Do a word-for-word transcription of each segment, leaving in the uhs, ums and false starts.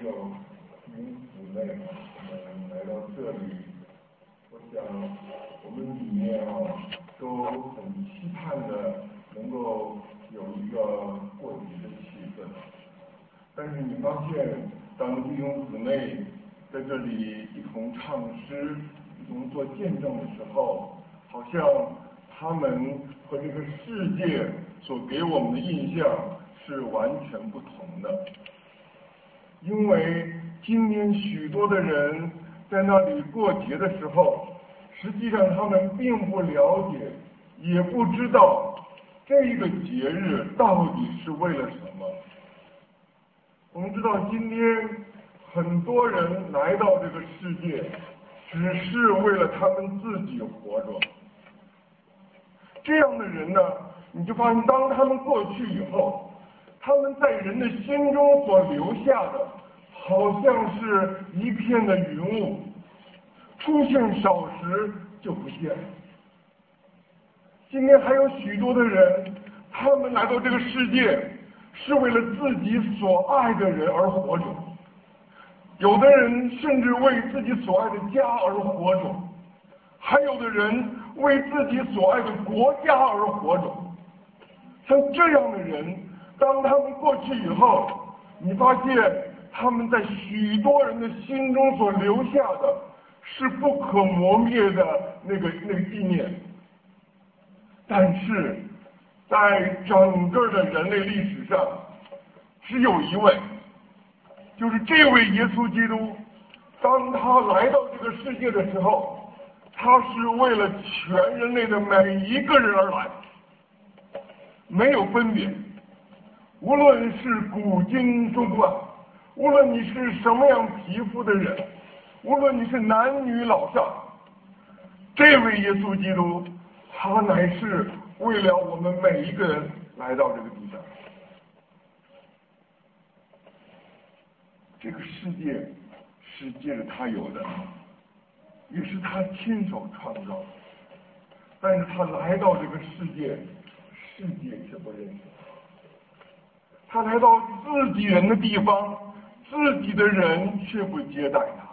有弟兄姊妹们来到这里，我想我们里面啊都很期盼的能够有一个过节的气氛。但是你发现，当弟兄姊妹在这里一同唱诗、一同做见证的时候，好像他们和这个世界所给我们的印象是完全不同的。因为今天许多的人在那里过节的时候，实际上他们并不了解，也不知道这个节日到底是为了什么。我们知道今天很多人来到这个世界，只是为了他们自己活着。这样的人呢，你就发现当他们过去以后，他们在人的心中所留下的好像是一片的云雾，出现少时就不见了。今天还有许多的人，他们来到这个世界是为了自己所爱的人而活着，有的人甚至为自己所爱的家而活着，还有的人为自己所爱的国家而活着。像这样的人，当他们过去以后，你发现他们在许多人的心中所留下的是不可磨灭的那个那个纪念。但是在整个的人类历史上，只有一位，就是这位耶稣基督，当他来到这个世界的时候，他是为了全人类的每一个人而来，没有分别，无论是古今中外，无论你是什么样皮肤的人，无论你是男女老少，这位耶稣基督，他乃是为了我们每一个人来到这个地上。这个世界是借着他有的，也是他亲手创造的，但是他来到这个世界，世界却不认识他。他来到自己人的地方，自己的人却不接待他。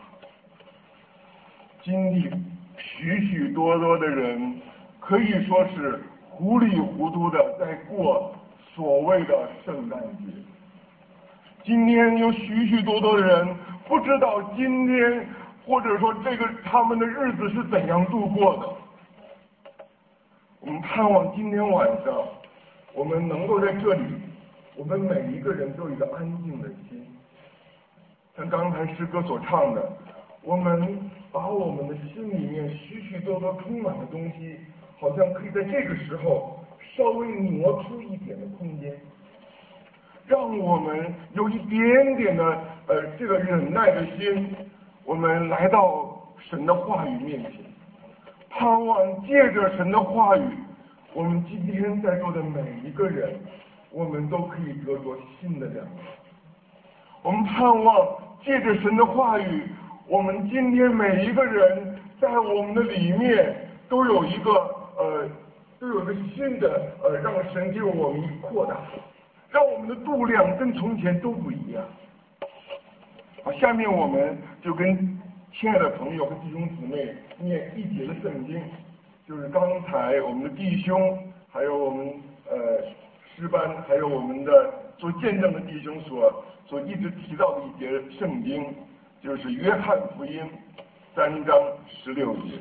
经历许许多多的人，可以说是糊里糊涂的在过所谓的圣诞节。今天有许许多多的人不知道今天或者说这个他们的日子是怎样度过的。我们盼望今天晚上我们能够在这里，我们每一个人都有一个安静的心，像刚才诗歌所唱的，我们把我们的心里面许许多多充满的东西，好像可以在这个时候稍微挪出一点的空间，让我们有一点点的呃这个忍耐的心，我们来到神的话语面前，盼望借着神的话语，我们今天在座的每一个人，我们都可以得着新的亮光。我们盼望借着神的话语，我们今天每一个人在我们的里面都有一个呃都有个新的呃让神给我们扩大，让我们的度量跟从前都不一样。好，下面我们就跟亲爱的朋友和弟兄姊妹念一节的圣经，就是刚才我们的弟兄，还有我们呃诗班，还有我们的做见证的弟兄所所一直提到的一节圣经，就是约翰福音三章十六节。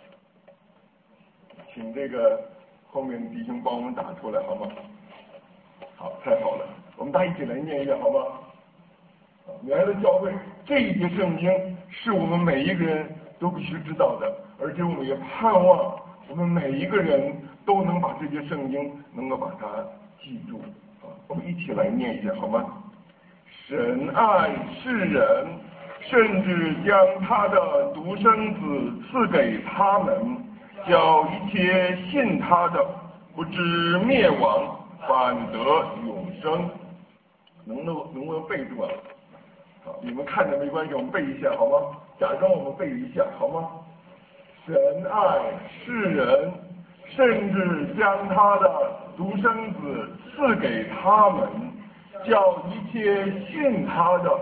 请这个后面的弟兄帮我们打出来好吗？好，太好了，我们大家一起来念一遍好吗？原来的教会这一节圣经是我们每一个人都必须知道的，而且我们也盼望我们每一个人都能把这节圣经能够把它记住啊！我们一起来念一下好吗？神爱世人，甚至将他的独生子赐给他们，叫一切信他的不至灭亡，反得永生。能不能能不能背住啊？好，你们看着没关系，我们背一下好吗？假装我们背一下好吗？神爱世人，甚至将他的独生子赐给他们，叫一切信他的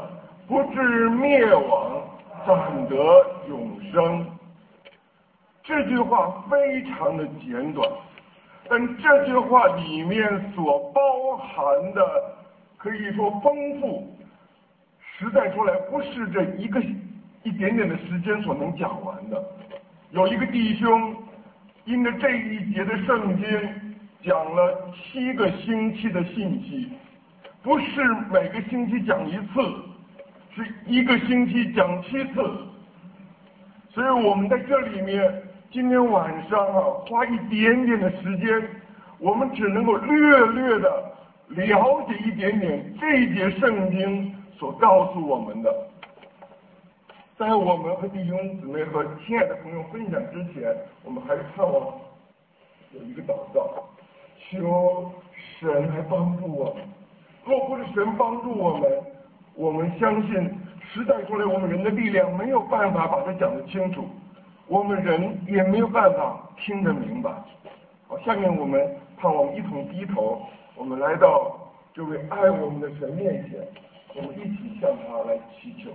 不至灭亡，反得永生。这句话非常的简短，但这句话里面所包含的可以说丰富，实在说来不是这一个一点点的时间所能讲完的。有一个弟兄因着这一节的圣经讲了七个星期的信息，不是每个星期讲一次，是一个星期讲七次。所以我们在这里面今天晚上啊，花一点点的时间，我们只能够略略的了解一点点这一节圣经所告诉我们的。在我们和弟兄姊妹和亲爱的朋友分享之前，我们还是盼望有一个祷告，求神来帮助我们。若不是神帮助我们，我们相信实在说来，我们人的力量没有办法把它讲得清楚，我们人也没有办法听得明白。好，下面我们盼望一同低头，我们来到这位爱我们的神面前，我们一起向他来祈求。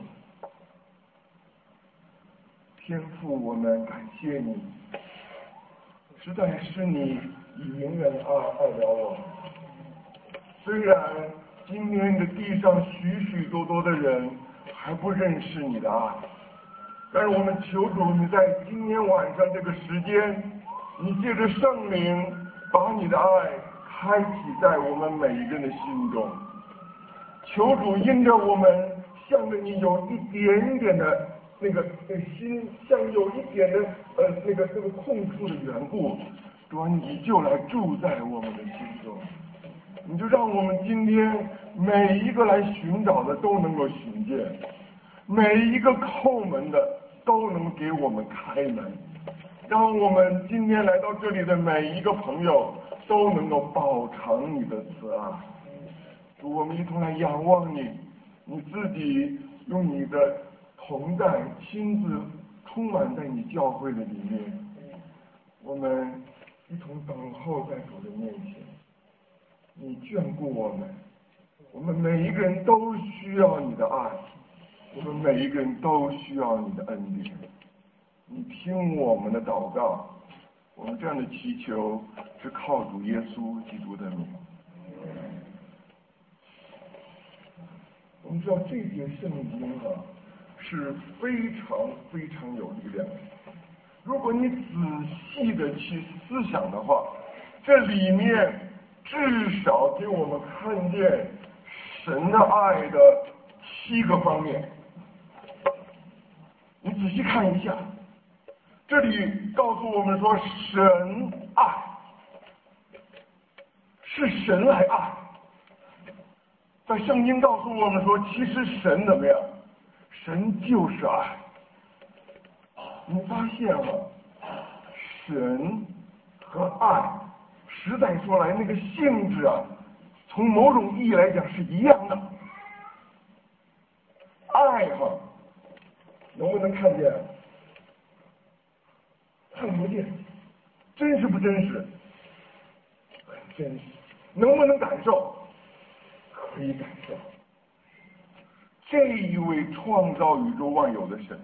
天父，我们感谢你，实在是你以永远的爱爱了我们。虽然今天的地上许许多多的人还不认识你的爱，但是我们求主，你在今天晚上这个时间，你借着圣灵把你的爱开启在我们每一个人的心中。求主因着我们向着你有一点点的那个那个心，像有一点的呃那个那个空处的缘故，主啊，你就来住在我们的心中。你就让我们今天每一个来寻找的都能够寻见，每一个叩门的都能给我们开门，让我们今天来到这里的每一个朋友都能够饱尝你的慈爱。主，我们一同来仰望你，你自己用你的同在亲自充满在你教会的里面，我们一同等候在主的面前。你眷顾我们，我们每一个人都需要你的爱，我们每一个人都需要你的恩典。你听我们的祷告，我们这样的祈求是靠主耶稣基督的名。我们知道这节圣经啊是非常非常有力量的，如果你仔细的去思想的话，这里面至少给我们看见神的爱的七个方面。你仔细看一下，这里告诉我们说神爱，是神来爱。在圣经告诉我们说，其实神怎么样？神就是爱。你发现了，神和爱实在说来那个性质啊，从某种意义来讲是一样的。爱哈，能不能看见？看不见，真实不真实？很真实。能不能感受？可以感受。这一位创造宇宙万有的神，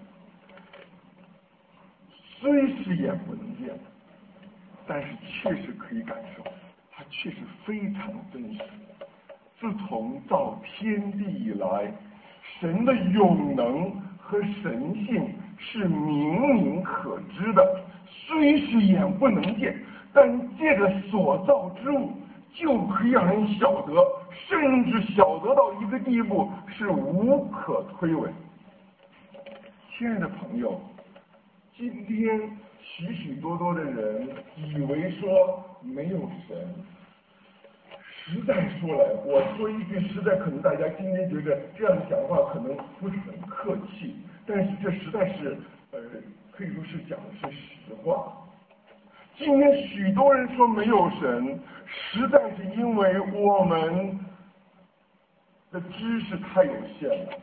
虽是眼不能见，但是确实可以感受，它确实非常真实。自从造天地以来，神的永能和神性是明明可知的，虽是眼不能见，但借着所造之物就可以让人晓得，甚至晓得到一个地步是无可推诿。亲爱的朋友，今天许许多多的人以为说没有神，实在说来，我说一句实在，可能大家今天觉得这样的讲话可能不是很客气，但是这实在是呃可以说是讲的是实话。今天许多人说没有神，实在是因为我们的知识太有限了。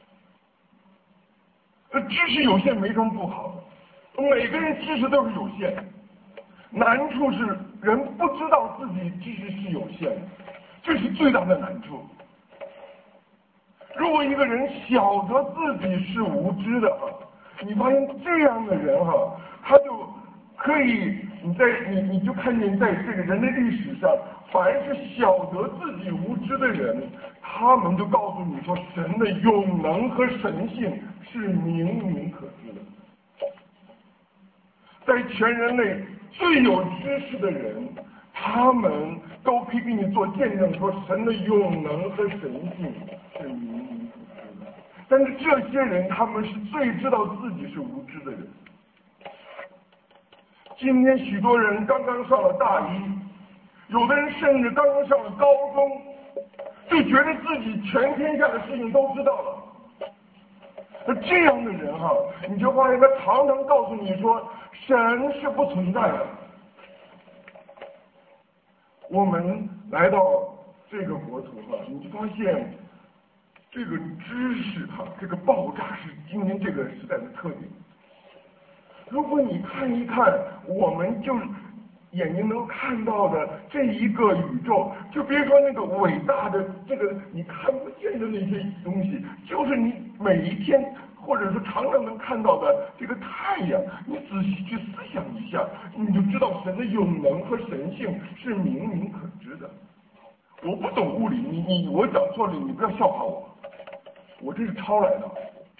呃，知识有限没什么不好的，每个人知识都是有限的，难处是人不知道自己知识是有限的，这是最大的难处。 如果一个人晓得自己是无知的，你发现这样的人哈，他就可以，你在你你就看见在这个人类历史上，凡是晓得自己无知的人，他们就告诉你说，神的永能和神性是明明可知的。在全人类最有知识的人，他们都可以给你做见证，说神的永能和神性是明明可知的。但是这些人，他们是最知道自己是无知的人。今天许多人刚刚上了大一，有的人甚至刚刚上了高中，就觉得自己全天下的事情都知道了。那这样的人哈、啊，你就发现他常常告诉你说，神是不存在的。我们来到这个国土哈、啊，你就发现这个知识哈、啊，这个爆炸是今天这个时代的特点。如果你看一看，我们就眼睛能看到的这一个宇宙，就别说那个伟大的这个你看不见的那些东西，就是你每一天或者说常常能看到的这个太阳，你仔细去思想一下，你就知道神的永能和神性是明明可知的。我不懂物理，你你我讲错了，你不要笑话我，我这是抄来的。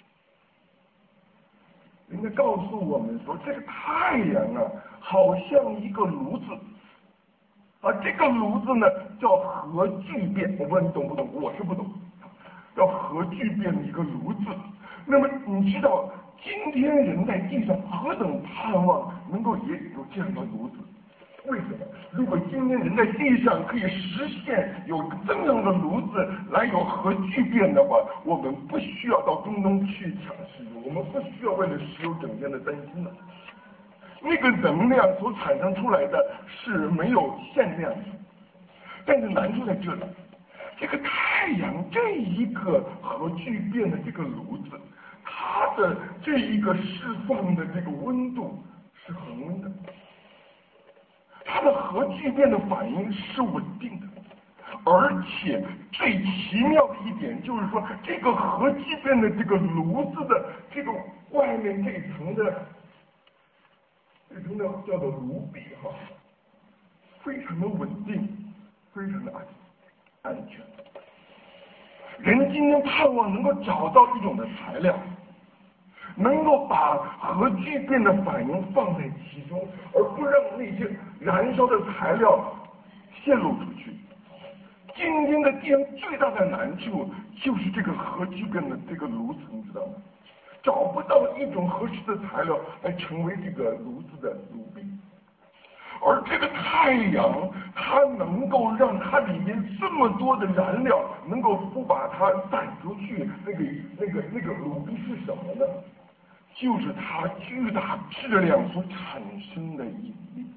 人家告诉我们说，这个太阳啊，好像一个炉子，而这个炉子呢叫核聚变。我不知道你懂不懂，我是不懂。叫核聚变的一个炉子。那么你知道，今天人在地上何等盼望能够也有这样的炉子？为什么？如果今天人在地上可以实现有这样的炉子来有核聚变的话，我们不需要到中东去抢石油，我们不需要为了石油整天的担心了。那个能量所产生出来的是没有限量的，但是难处在这里，这个太阳这一个核聚变的这个炉子，它的这一个释放的这个温度是恒温的。它的核聚变的反应是稳定的，而且最奇妙的一点就是说，这个核聚变的这个炉子的这个外面这层的这层的叫做炉壁哈，非常的稳定，非常的安安全。人今天盼望能够找到一种的材料，能够把核聚变的反应放在其中，而不让那些燃烧的材料泄露出去。今天的地上最大的难处就是这个核聚变的这个炉子，你知道吗？找不到一种合适的材料来成为这个炉子的炉壁。而这个太阳，它能够让它里面这么多的燃料能够不把它散出去，那个那个那个炉壁是什么呢？就是它巨大质量所产生的引力。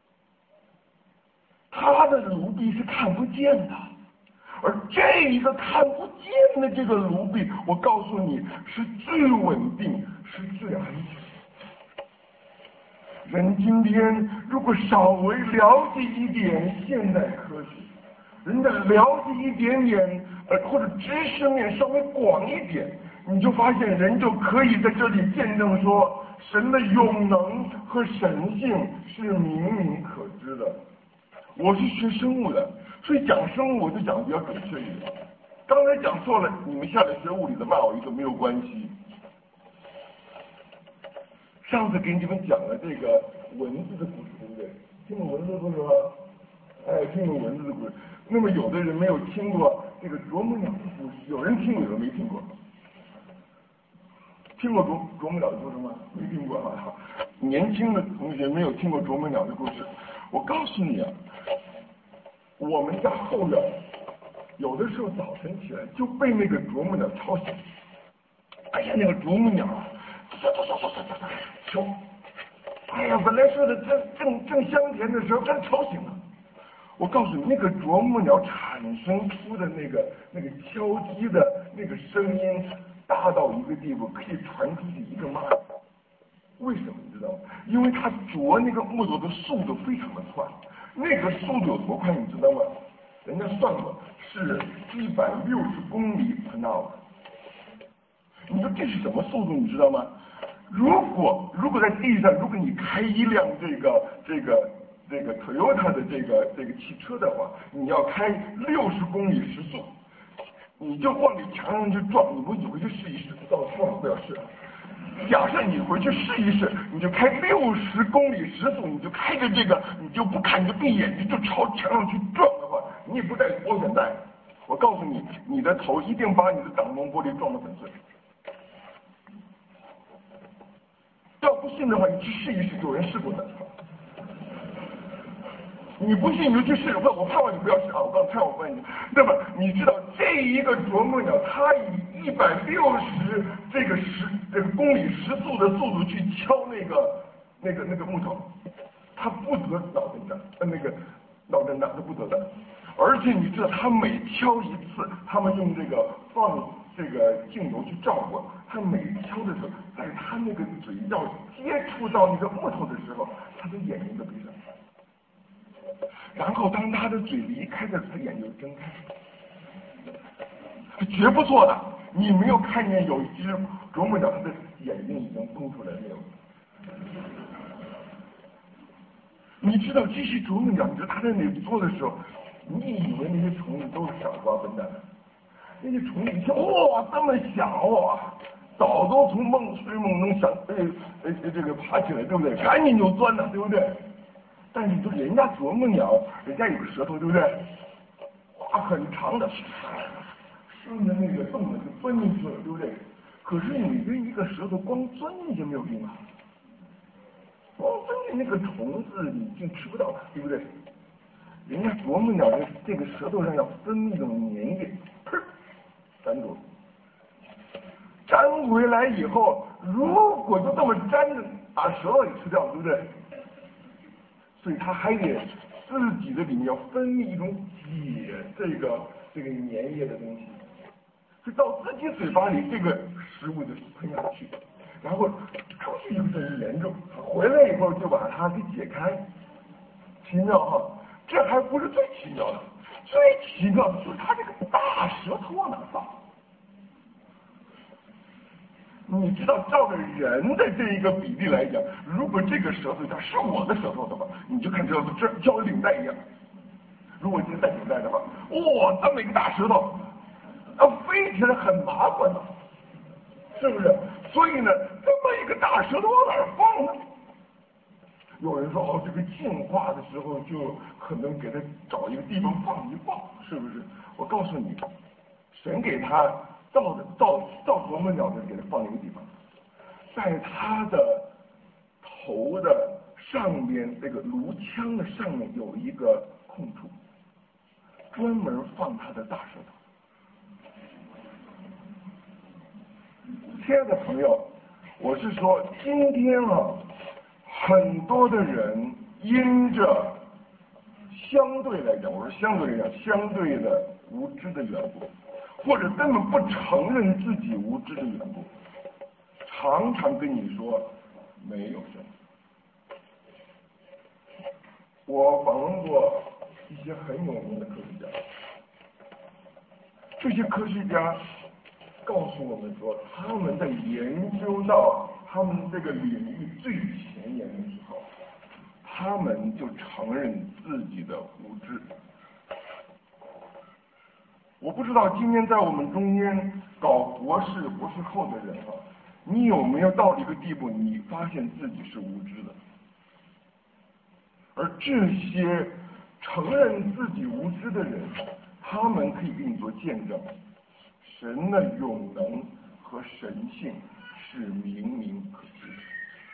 它的炉壁是看不见的，而这一个看不见的这个炉壁，我告诉你是最稳定，是最安全。人今天如果稍微了解一点现代科学，人家了解一点点，呃，或者知识面稍微广一点，你就发现人就可以在这里见证说，神的永能和神性是明明可知的。我是学生物的，所以讲生物我就讲的比较准确一点。刚才讲错了，你们下来学物理的骂我一个没有关系。上次给你们讲了这个蚊子的故事，对不对？听过蚊子的故事吗？哎，听过蚊子的故事。那么有的人没有听过这个啄木鸟的故事，有人听过，有人没听过。听过啄啄木鸟的故事吗？没听过啊。年轻的同学没有听过啄木鸟的故事，我告诉你啊，我们家后院有的时候早晨起来就被那个啄木鸟吵醒。哎呀，那个啄木鸟啊，唰唰唰唰唰唰敲，哎呀，本来睡得正正正香甜的时候，真吵醒了。我告诉你，那个啄木鸟产生出的那个那个敲击的那个声音，大到一个地步，可以传出去一个马里。为什么你知道吗？因为它啄那个木头的速度非常的快，那个速度有多快，你知道吗？人家算过是一百六十公里 per hour， 你说这是什么速度，你知道吗？如果如果在地上，如果你开一辆这个这个这个 Toyota 的这个这个汽车的话，你要开六十公里时速，你就往你墙上去撞，你不你回去试一试，到时候不要试。假设你回去试一试，你就开六十公里时速，你就开着这个，你就不看，你就闭眼睛就朝墙上去撞的话，你也不带保险带，我告诉你，你的头一定把你的挡风玻璃撞得粉碎。要不信的话，你去试一试，有人试过的。你不信你就去试，我我盼望你不要试啊！我刚才我问你，那么你知道这一个啄木鸟，它以一百六十这个时这个公里时速的速度去敲那个那个那个木头，它不得脑震荡，呃那个脑震荡它不得的。而且你知道，它每敲一次，他们用这个放这个镜头去照过，它每敲的时候，在它那个嘴要接触到那个木头的时候，它的眼睛都闭上。然后当他的嘴离开的时候，他眼睛睁开，绝不错的。你没有看见有一只啄木鸟，它的眼睛已经蹦出来没有？你知道这些啄木鸟，你知道它在那里做的时候，你以为那些虫子都是傻瓜笨蛋？那些虫子一听，哇，这么小啊，早都从梦睡梦中想，呃呃这个爬起来，对不对？赶紧就钻了，对不对？但是你说人家啄木鸟，人家有舌头，对不对？哇，很长的，顺着那个洞子就钻进去了，对不对？可是你这一个舌头光钻进去没有用啊，光钻进那个虫子你就吃不到它，对不对？人家啄木鸟的这个舌头上要分泌一种粘液，噗，粘住，粘回来以后，如果就这么粘着，把舌头给吃掉，对不对？所以它还得自己的里面要分泌一种解这个这个粘液的东西，就到自己嘴巴里，这个食物就吞下去，然后出去以后就粘住，回来以后就把它给解开，奇妙哈！这还不是最奇妙的，最奇妙的就是它这个大舌头往哪放？你知道，照着人的这一个比例来讲，如果这个舌头它是我的舌头的话，你就看这这像领带一样。如果今天戴领带的话，哇，这么一个大舌头，啊，飞起来很麻烦的，是不是？所以呢，这么一个大舌头往哪儿放呢？有人说，哦，这个进化的时候就可能给它找一个地方放一放，是不是？我告诉你，神给他。造的造造啄木鸟的给它放一个地方，在它的头的上边，这个颅腔的上面有一个空处，专门放它的大舌头。亲爱的朋友，我是说，今天啊，很多的人因着相对来讲，我说相对来讲，相对的无知的缘故。或者根本不承认自己无知的缘故，常常跟你说没有神。我访问过一些很有名的科学家，这些科学家告诉我们说，他们在研究到他们这个领域最前沿的时候，他们就承认自己的无知。我不知道今天在我们中间搞博士、博士后的人啊，你有没有到一个地步，你发现自己是无知的？而这些承认自己无知的人，他们可以给你做见证，神的永能和神性是明明可知的，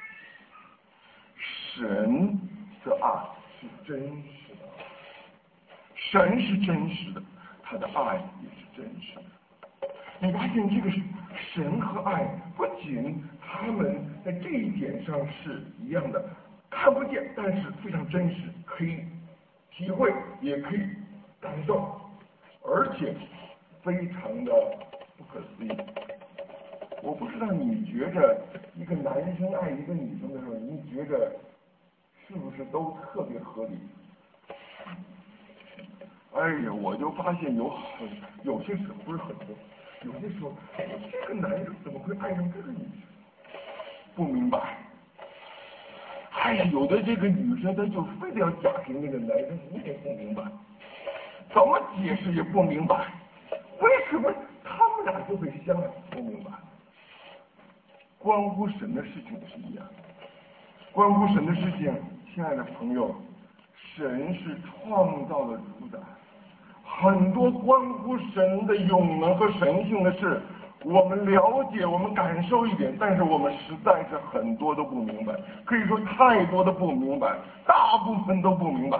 神的爱是真实的，神是真实的。他的爱也是真实的。你发现这个神和爱不仅他们在这一点上是一样的，看不见，但是非常真实，可以体会，也可以感受，而且非常的不可思议。我不知道你觉着一个男生爱一个女生的时候，你觉着是不是都特别合理？哎呀，我就发现有很有些时候不是很多， 有些时候，这个男人怎么会爱上这个女生？不明白。还有的这个女生，她就非得要嫁给那个男人，你也不明白，怎么解释也不明白，为什么他们俩就会相爱？不明白。关乎神的事情是一样的，关乎神的事情，亲爱的朋友，神是创造的主宰，很多关乎神的永能和神性的事，我们了解，我们感受一点，但是我们实在是很多都不明白，可以说太多的不明白，大部分都不明白。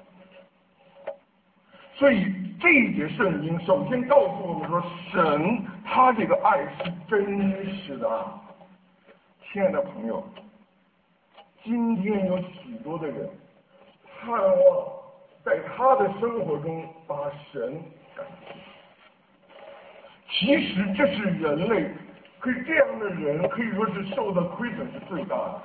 所以这一节圣经首先告诉我们说，神他这个爱是真实的啊。亲爱的朋友，今天有许多的人盼望在他的生活中把神感激。其实这是人类，可以这样的人可以说是受的亏损是最大的。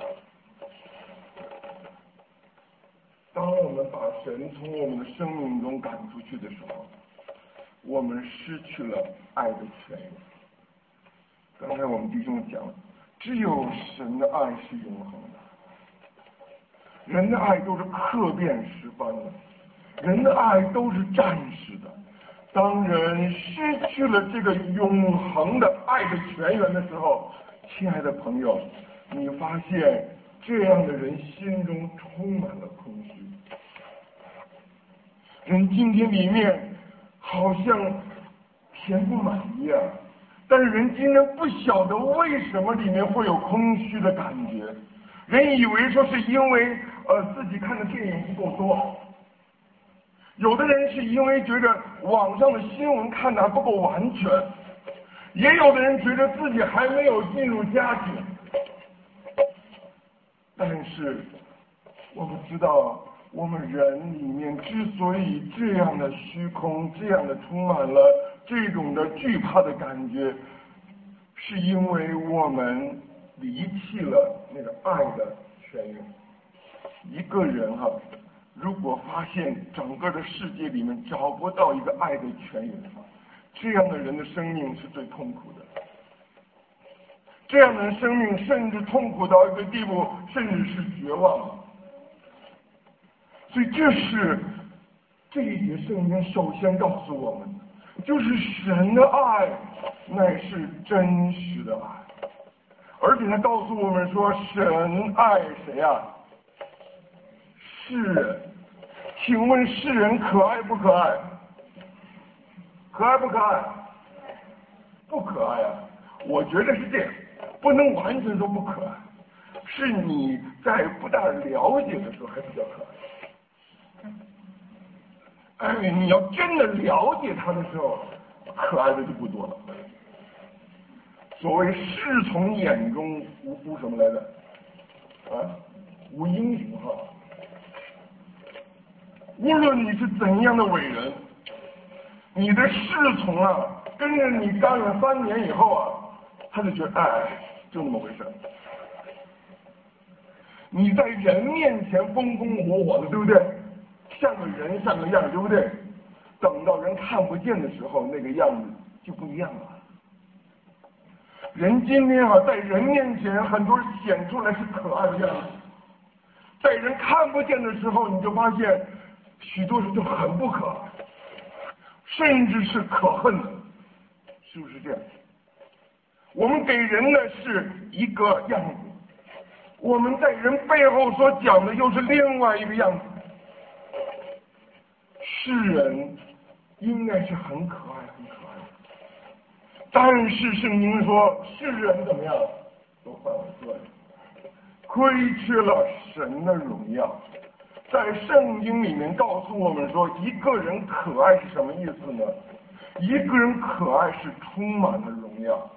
当我们把神从我们的生命中赶出去的时候，我们失去了爱的泉源。刚才我们弟兄讲了，只有神的爱是永恒的，人的爱都是客变时般的，人的爱都是暂时的。当人失去了这个永恒的爱的泉源的时候，亲爱的朋友，你发现这样的人心中充满了空虚。人今天里面好像填不满一样，但是人今天不晓得为什么里面会有空虚的感觉。人以为说是因为呃自己看的电影不够多，有的人是因为觉得网上的新闻看的还不够完全，也有的人觉得自己还没有进入家庭。但是我们知道，我们人里面之所以这样的虚空，这样的充满了这种的惧怕的感觉，是因为我们离弃了那个爱的泉源。一个人哈、啊，如果发现整个的世界里面找不到一个爱的泉源，这样的人的生命是最痛苦的。这样的人生命甚至痛苦到一个地步，甚至是绝望。所以这是这一节圣经首先告诉我们的，就是神的爱乃是真实的爱，而且他告诉我们说，神爱谁啊？世人。请问世人可爱不可爱？可爱不可爱？不可爱啊！我觉得是这样，不能完全说不可爱，是你在不大了解的时候还比较可爱。哎，你要真的了解他的时候，可爱的就不多了。所谓事从眼中无无什么来的啊，无英雄哈。无论你是怎样的伟人，你的侍从啊，跟着你干了三年以后啊，他就觉得哎，就那么回事。你在人面前风风火火的，对不对？像个人像个样，对不对？等到人看不见的时候，那个样子就不一样了。人今天啊，在人面前，很多人显出来是可爱的样子，在人看不见的时候，你就发现许多人就很不可爱，甚至是可恨的，是不是这样？我们给人的是一个样子，我们在人背后所讲的又是另外一个样子。世人应该是很可爱很可爱的，但是圣经说世人怎么样，都犯了罪，亏缺了神的荣耀。在圣经里面告诉我们说，一个人可爱是什么意思呢？一个人可爱是充满了荣耀。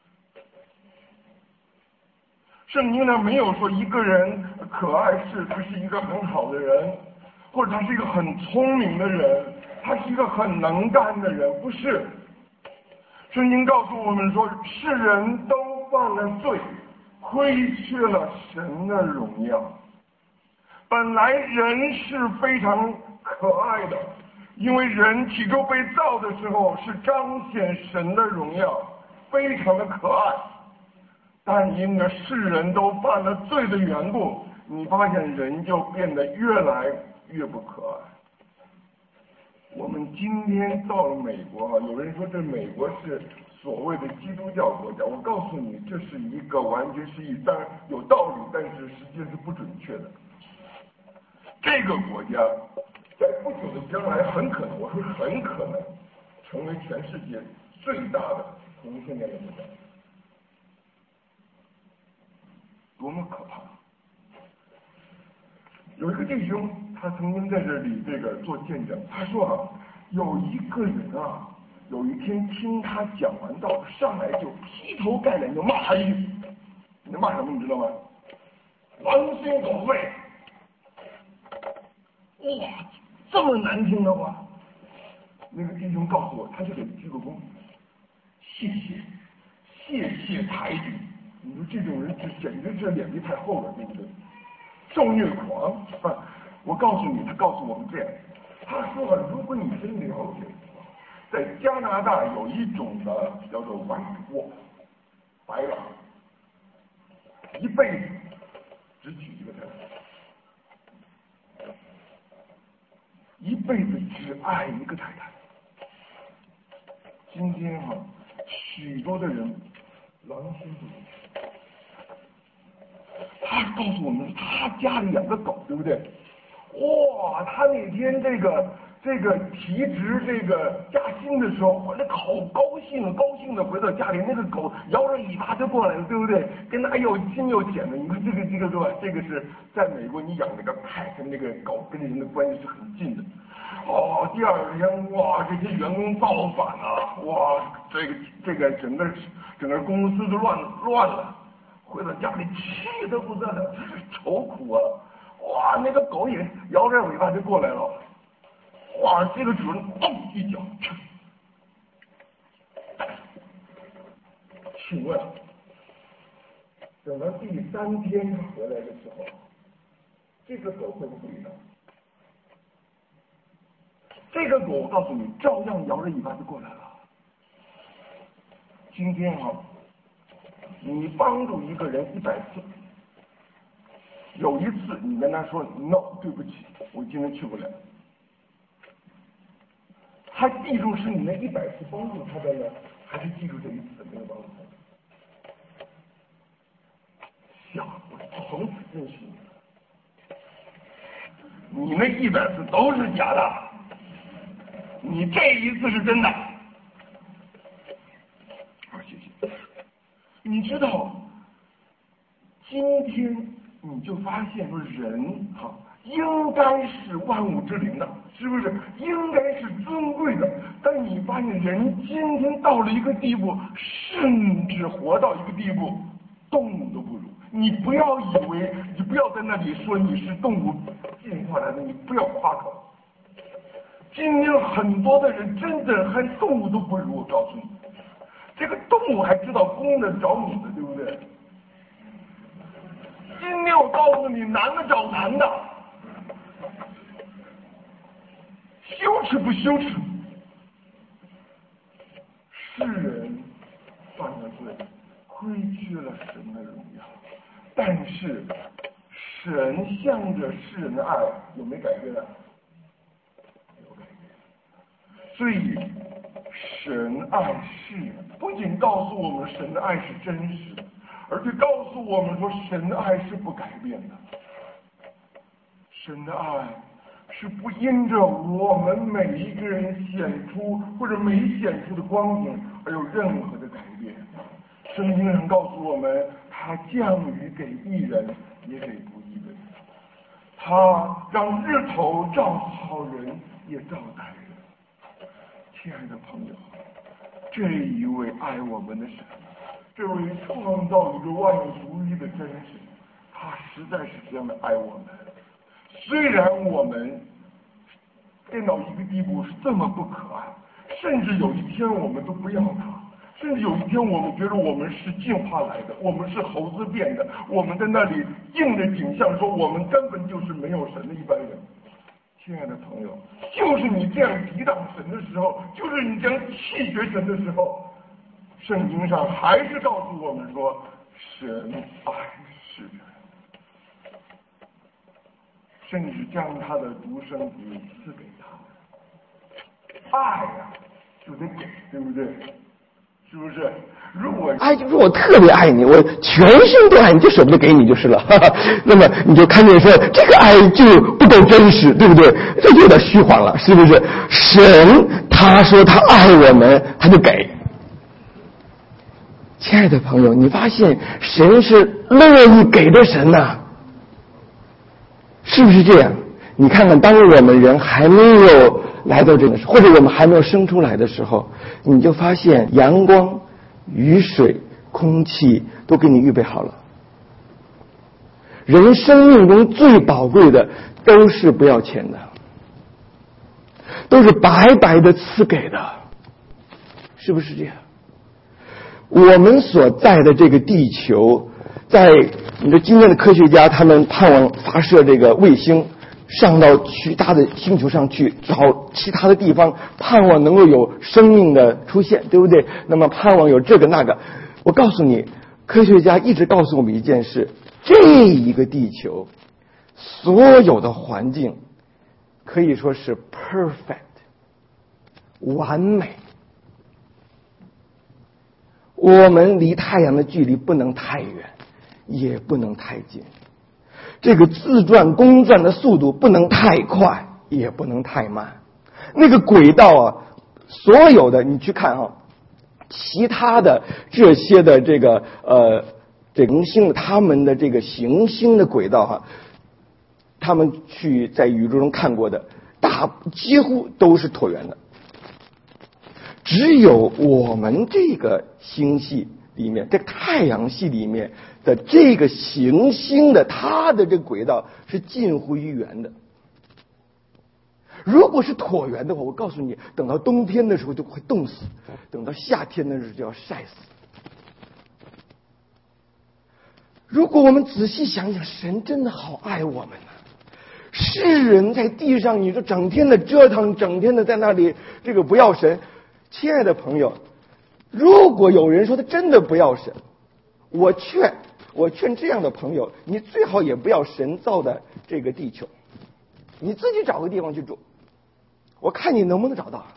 圣经呢没有说一个人可爱是他是一个很好的人，或者他是一个很聪明的人，他是一个很能干的人，不是。圣经告诉我们说，世人都犯了罪，亏缺了神的荣耀。本来人是非常可爱的， 因为人起初被造的时候是彰显神的荣耀，非常的可爱。但因着世人都犯了罪的缘故，你发现人就变得越来越不可爱。我们今天到了美国啊，有人说这美国是所谓的基督教国家，我告诉你，这是一个完全是一当然有道理，但是实际上是不准确的。这个国家在不久的将来很可能，我说很可能成为全世界最大的同性恋的国家，多么可怕！有一个弟兄，他曾经在这里这个做见证，他说啊，有一个人啊，有一天听他讲完道，上来就劈头盖脸就骂他一句，你骂什么你知道吗？狼心狗肺！哇，这么难听的话！那个弟兄告诉我，他就给鞠个躬，谢谢，谢谢台主。你说这种人，这简直是脸皮太厚了，对不对？受虐狂啊！我告诉你，他告诉我们这样，他说如果你真了解，在加拿大有一种的叫做white wolf，白狼，一辈子只娶一个太太，一辈子只爱一个太太。今天啊，许多的人狼心不如。他告诉我们，他家里养个狗，对不对？哇，他那天这个这个提职这个加薪的时候，我这好高兴，高兴的回到家里，那个狗摇着尾巴就过来了，对不对？跟他又亲又舔的。你看这个这个对吧？这个是在美国，你养那个派跟那个狗跟人的关系是很近的。哦，第二天哇，这些员工造反了，哇，这个这个整个整个公司都乱乱了。回到家里气得不得了，真是愁苦啊！哇，那个狗也摇着尾巴就过来了，哇，这个主人咚一脚，请问，等到第三天他回来的时候，这个狗会不会呢？这个狗我告诉你，照样摇着尾巴就过来了。今天啊。你帮助一个人一百次，有一次你跟他说 no， 对不起，我今天去不了。他记住是你那一百次帮助他的呢，还是记住这一次没有帮助他？想，我从此认识你，你那一百次都是假的，你这一次是真的。好，谢谢。你知道，今天你就发现说人哈、啊、应该是万物之灵的，是不是？应该是尊贵的。但你发现人今天到了一个地步，甚至活到一个地步，动物都不如。你不要以为，你不要在那里说你是动物进化来的，你不要夸口。今天很多的人真的还动物都不如，我告诉你。这个动物还知道公的找母的，对不对？今天我告诉你，男的找男的，羞耻不羞耻？世人犯了罪，亏缺了神的荣耀，但是神向着世人的爱有没有改变啊？有改变。所以神爱世人，不仅告诉我们神的爱是真实的，而且告诉我们说神的爱是不改变的。神的爱是不因着我们每一个人显出或者没显出的光景而有任何的改变。圣经上告诉我们，他降雨给义人，也给不义的人。他让日头照好人，也照歹人。亲爱的朋友，这一位爱我们的神，这位创造宇宙万有独一的真神，他实在是这样的爱我们。虽然我们变到一个地步是这么不可爱，甚至有一天我们都不要他，甚至有一天我们觉得我们是进化来的，我们是猴子变的，我们在那里映着景象说我们根本就是没有神的一般人。 亲爱的朋友，就是你这样抵挡神的时候，就是你这样弃绝神的时候，圣经上还是告诉我们说，神爱世人，甚至将他的独生子赐给他们。爱呀、啊，就得给，对不对？是不是？如果爱就是我特别爱你，我全心都爱你，就舍不得给你就是了。哈哈，那么你就看见说这个爱就不够真实，对不对？这就有点虚幻了，是不是？神他说他爱我们，他就给。亲爱的朋友，你发现神是乐意给的神呐、啊，是不是这样？你看看，当我们人还没有来到这个时候，或者我们还没有生出来的时候，你就发现阳光、雨水、空气都给你预备好了。人生命中最宝贵的都是不要钱的，都是白白的赐给的，是不是这样？我们所在的这个地球，在你说今天的科学家他们盼望发射这个卫星上到其他的星球上去，找其他的地方，盼望能够有生命的出现，对不对？那么盼望有这个那个。我告诉你，科学家一直告诉我们一件事，这一个地球所有的环境可以说是 perfect 完美，我们离太阳的距离不能太远，也不能太近，这个自转公转的速度不能太快，也不能太慢。那个轨道啊，所有的你去看啊，其他的这些的这个呃这个行星，他们的这个行星的轨道哈、啊，他们去在宇宙中看过的，大几乎都是椭圆的。只有我们这个星系里面，这个太阳系里面的这个行星的它的这个轨道是近乎于圆的。如果是椭圆的话，我告诉你，等到冬天的时候就会冻死，等到夏天的时候就要晒死。如果我们仔细想想，神真的好爱我们呢、啊。世人在地上，你说整天的折腾，整天的在那里这个不要神。亲爱的朋友，如果有人说他真的不要神，我劝我劝这样的朋友，你最好也不要神造的这个地球，你自己找个地方去住，我看你能不能找到。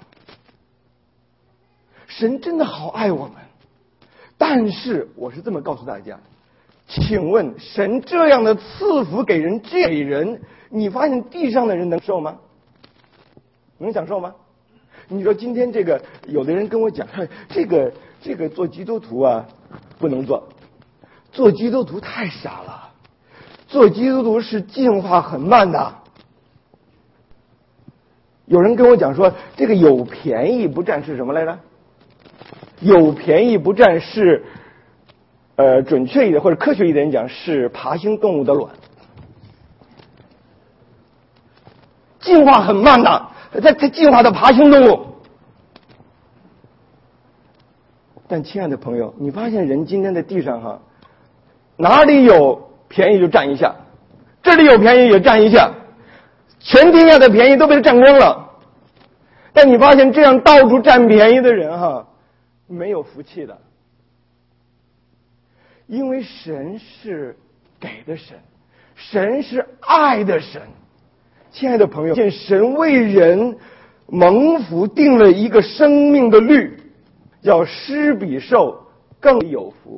神真的好爱我们，但是我是这么告诉大家，请问神这样的赐福给人，给人，你发现地上的人能受吗？能享受吗？你说今天这个有的人跟我讲，这个这个做基督徒啊不能做，做基督徒太傻了，做基督徒是进化很慢的。有人跟我讲说，这个有便宜不占是什么来着？有便宜不占是呃准确一点或者科学一点讲是爬行动物的卵，进化很慢的。在在进化的爬行动物，但亲爱的朋友，你发现人今天在地上哈，哪里有便宜就占一下，这里有便宜也占一下，全天下的便宜都被他占光了。但你发现这样到处占便宜的人哈，没有福气的，因为神是给的神，神是爱的神。亲爱的朋友，神为人蒙福定了一个生命的律，叫施比受更有福。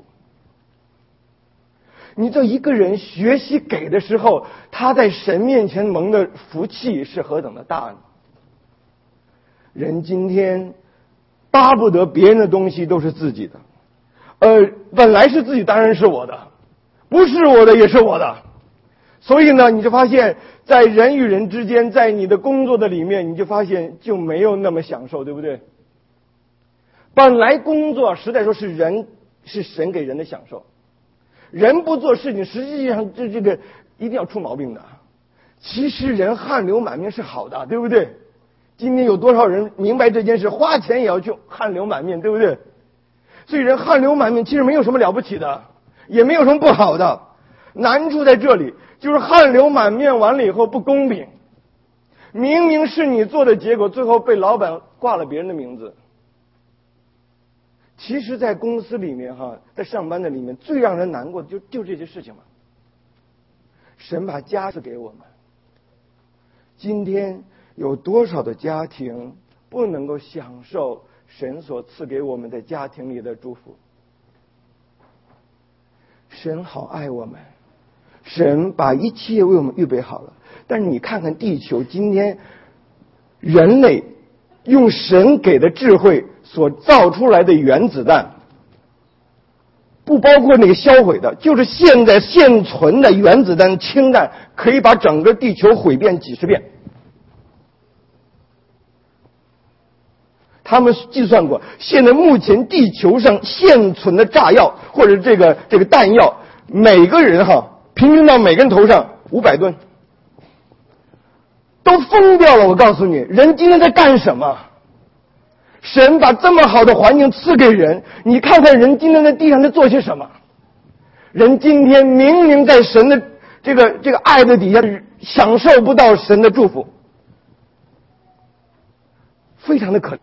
你这一个人学习给的时候，他在神面前蒙的福气是何等的大呢？人今天巴不得别人的东西都是自己的，呃，本来是自己当然是我的，不是我的也是我的。所以呢，你就发现在人与人之间，在你的工作的里面，你就发现就没有那么享受，对不对？本来工作实在说是人是神给人的享受，人不做事情，实际上这这个一定要出毛病的。其实人汗流满面是好的，对不对？今天有多少人明白这件事，花钱也要去汗流满面，对不对？所以人汗流满面其实没有什么了不起的，也没有什么不好的，难处在这里，就是汗流满面完了以后不公平。 明明是你做的结果，最后被老板挂了别人的名字。其实在公司里面哈，在上班的里面，最让人难过的就就这些事情嘛。神把家赐给我们，今天有多少的家庭不能够享受神所赐给我们在家庭里的祝福？神好爱我们，神把一切为我们预备好了。但是你看看地球，今天人类用神给的智慧所造出来的原子弹，不包括那个销毁的，就是现在现存的原子弹氢弹，可以把整个地球毁遍几十遍。他们计算过，现在目前地球上现存的炸药或者这个这个弹药，每个人哈，平均到每个人头上五百吨，都疯掉了。我告诉你，人今天在干什么？神把这么好的环境赐给人，你看看人今天在地上在做些什么？人今天明明在神的这个这个爱的底下，享受不到神的祝福，非常的可怜。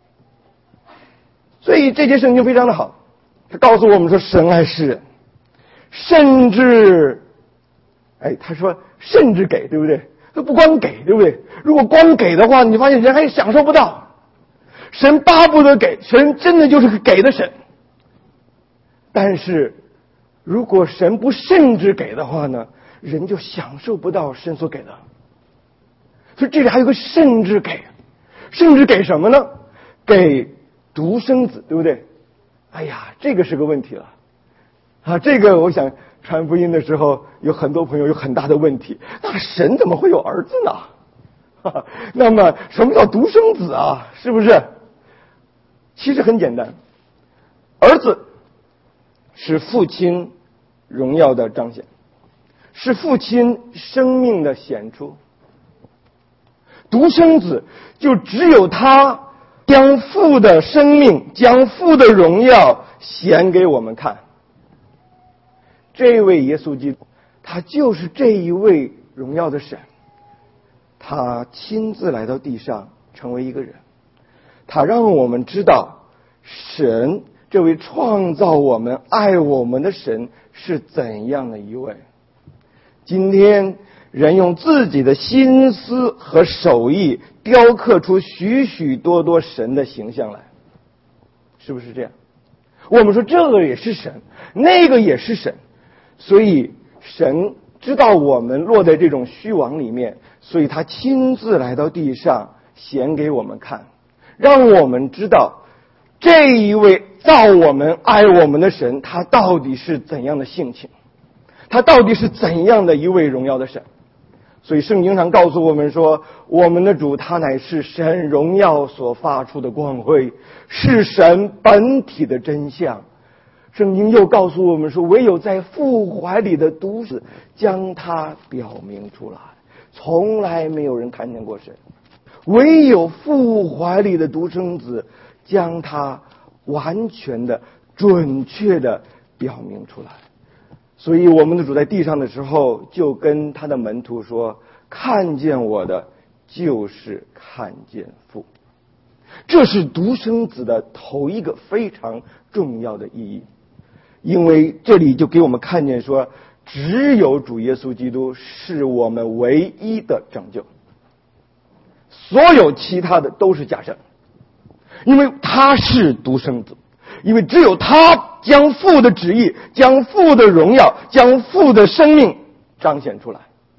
所以这节圣经非常的好，他告诉我们说，神爱世人，甚至，哎，他说甚至给，对不对？他不光给，对不对？如果光给的话，你发现人还享受不到。神巴不得给，神真的就是个给的神。但是，如果神不甚至给的话呢，人就享受不到神所给的。所以这里还有个甚至给，甚至给什么呢？给独生子，对不对？哎呀，这个是个问题了啊！这个我想传福音的时候，有很多朋友有很大的问题。那神怎么会有儿子呢？哈，那么什么叫独生子啊？是不是？其实很简单，儿子是父亲荣耀的彰显，是父亲生命的显出。独生子就只有他将父的生命、将父的荣耀显给我们看。这位耶稣基督，他就是这一位荣耀的神，他亲自来到地上成为一个人，他让我们知道神这位创造我们、爱我们的神是怎样的一位。今天人用自己的心思和手艺雕刻出许许多多神的形象来，是不是这样？我们说这个也是神，那个也是神，所以神知道我们落在这种虚妄里面，所以他亲自来到地上显给我们看，让我们知道这一位造我们、爱我们的神，他到底是怎样的性情，他到底是怎样的一位荣耀的神。所以圣经上告诉我们说，我们的主他乃是神荣耀所发出的光辉，是神本体的真相。圣经又告诉我们说，唯有在父怀里的独子将他表明出来，从来没有人看见过神，唯有父怀里的独生子将他完全的、准确的表明出来。所以我们的主在地上的时候，就跟他的门徒说，看见我的就是看见父。这是独生子的头一个非常重要的意义，因为这里就给我们看见说，只有主耶稣基督是我们唯一的拯救，所有其他的都是假设，因为他是独生子，因为只有他将父的旨意、将父的荣耀、将父的生命彰显出来，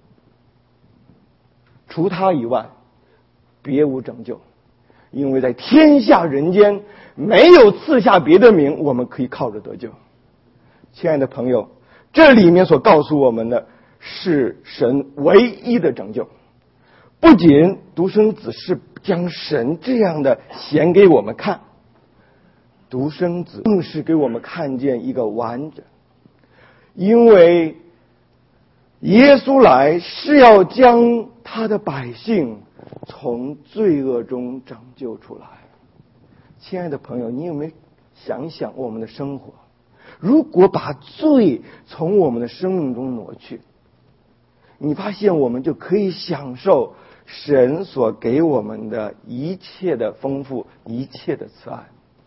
除他以外别无拯救。因为在天下人间没有赐下别的名，我们可以靠着得救。亲爱的朋友，这里面所告诉我们的是神唯一的拯救。不仅独生子是将神这样的显给我们看，独生子更是给我们看见一个完整，因为耶稣来是要将他的百姓从罪恶中拯救出来。亲爱的朋友，你有没有想想我们的生活，如果把罪从我们的生命中挪去，你发现我们就可以享受神所给我们的一切的丰富，一切的慈爱。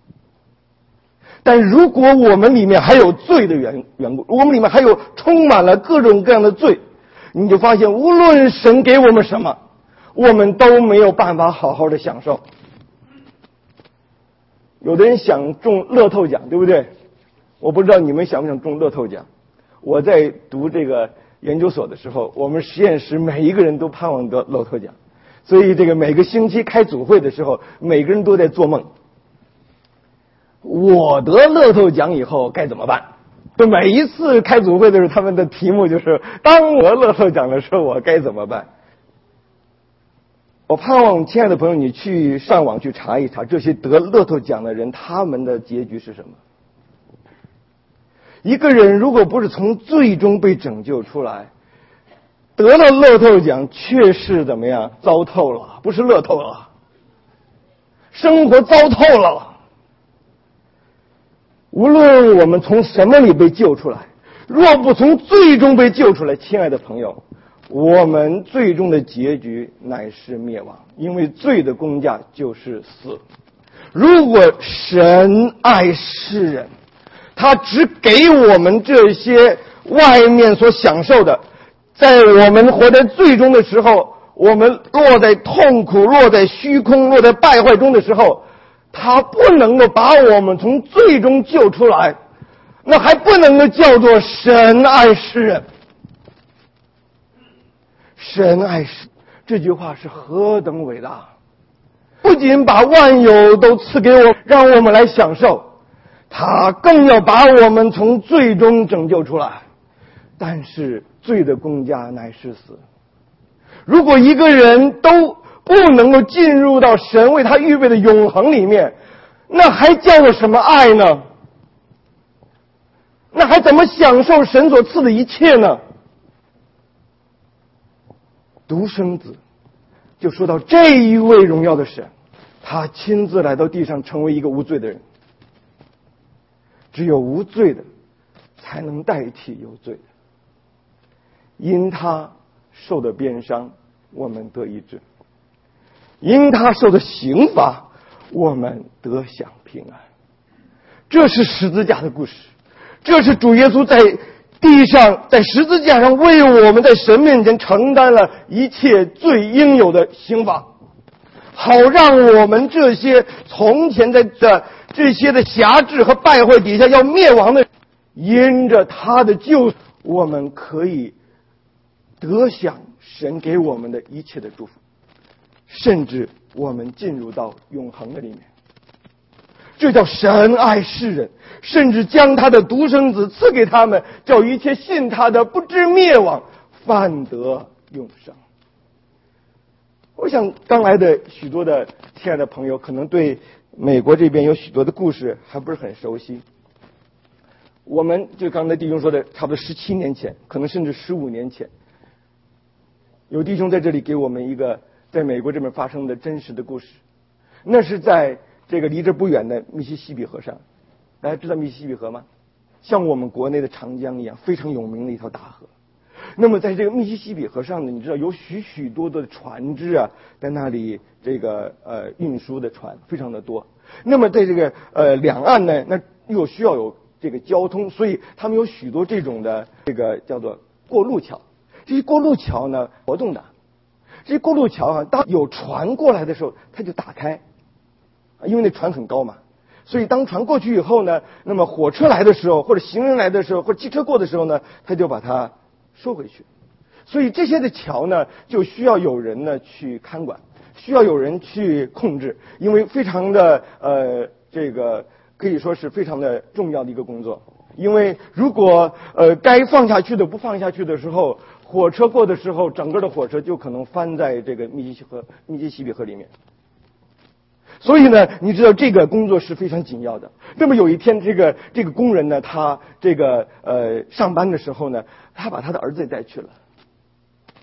但如果我们里面还有罪的缘缘故，我们里面还有充满了各种各样的罪，你就发现无论神给我们什么，我们都没有办法好好的享受。有的人想中乐透奖，对不对？我不知道你们想不想中乐透奖。我在读这个研究所的时候，我们实验室每一个人都盼望得乐透奖，所以这个每个星期开组会的时候，每个人都在做梦。我得乐透奖以后该怎么办？就每一次开组会的时候，他们的题目就是当我乐透奖的时候我该怎么办。我盼望亲爱的朋友，你去上网去查一查这些得乐透奖的人，他们的结局是什么。一个人如果不是从最终被拯救出来，得了乐透奖却是怎么样？糟透了，不是乐透了，生活糟透了。无论我们从什么里被救出来，若不从最终被救出来，亲爱的朋友，我们最终的结局乃是灭亡，因为罪的工价就是死。如果神爱世人，他只给我们这些外面所享受的，在我们活在最终的时候，我们落在痛苦、落在虚空、落在败坏中的时候，他不能够把我们从最终救出来，那还不能够叫做神爱世人。神爱世，这句话是何等伟大！不仅把万有都赐给我，让我们来享受，他更要把我们从罪中拯救出来。但是罪的工价乃是死。如果一个人都不能够进入到神为他预备的永恒里面，那还叫做什么爱呢？那还怎么享受神所赐的一切呢？独生子就说到这一位荣耀的神，他亲自来到地上成为一个无罪的人。只有无罪的才能代替有罪的，因他受的鞭伤我们得医治，因他受的刑罚我们得享平安。这是十字架的故事，这是主耶稣在地上在十字架上为我们在神面前承担了一切罪应有的刑罚，好让我们这些从前在这这些的辖制和败坏底下要灭亡的，因着他的救，我们可以得享神给我们的一切的祝福，甚至我们进入到永恒的里面。这叫神爱世人，甚至将他的独生子赐给他们，叫一切信他的不至灭亡，反得永生。我想刚来的许多的亲爱的朋友可能对美国这边有许多的故事还不是很熟悉。我们就刚才弟兄说的，差不多十七年前，可能甚至十五年前，有弟兄在这里给我们一个在美国这边发生的真实的故事。那是在这个离这不远的密西西比河上。大家知道密西西比河吗？像我们国内的长江一样非常有名的一条大河。那么在这个密西西比河上呢，你知道有许许多多的船只啊，在那里这个呃运输的船非常的多。那么在这个呃两岸呢，那又需要有这个交通，所以他们有许多这种的这个叫做过路桥。这些过路桥呢活动的，这些过路桥啊，当有船过来的时候，它就打开，因为那船很高嘛。所以当船过去以后呢，那么火车来的时候，或者行人来的时候，或者汽车过的时候呢，它就把它收回去。所以这些的桥呢，就需要有人呢去看管，需要有人去控制，因为非常的呃这个可以说是非常的重要的一个工作。因为如果呃该放下去的不放下去的时候，火车过的时候，整个的火车就可能翻在这个密西西河密西西比河里面。所以呢，你知道这个工作是非常紧要的。那么有一天，这个这个工人呢，他这个呃上班的时候呢，他把他的儿子也带去了。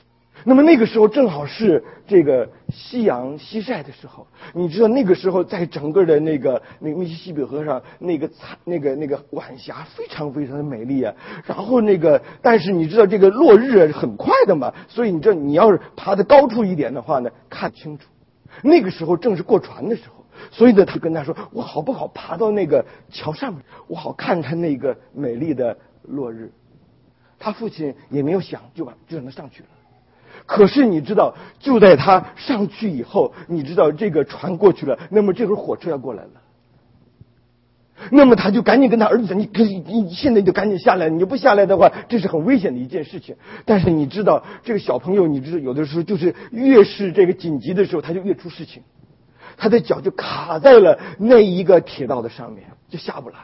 那么那个时候正好是这个夕阳西晒的时候，你知道那个时候在整个的那个那个密西西比河上，那个那个那个晚霞非常非常的美丽啊。然后那个，但是你知道这个落日很快的嘛，所以你知道你要是爬得高处一点的话呢，看清楚。那个时候正是过船的时候，所以呢，他跟他说：“我好不好爬到那个桥上面，我好看看那个美丽的落日。”他父亲也没有想，就把就让他上去了。可是你知道，就在他上去以后，你知道这个船过去了，那么这会儿火车要过来了。那么他就赶紧跟他儿子讲：“你可以，你现在就赶紧下来，你不下来的话，这是很危险的一件事情。”但是你知道，这个小朋友，你知道有的时候就是越是这个紧急的时候，他就越出事情。他的脚就卡在了那一个铁道的上面，就下不来。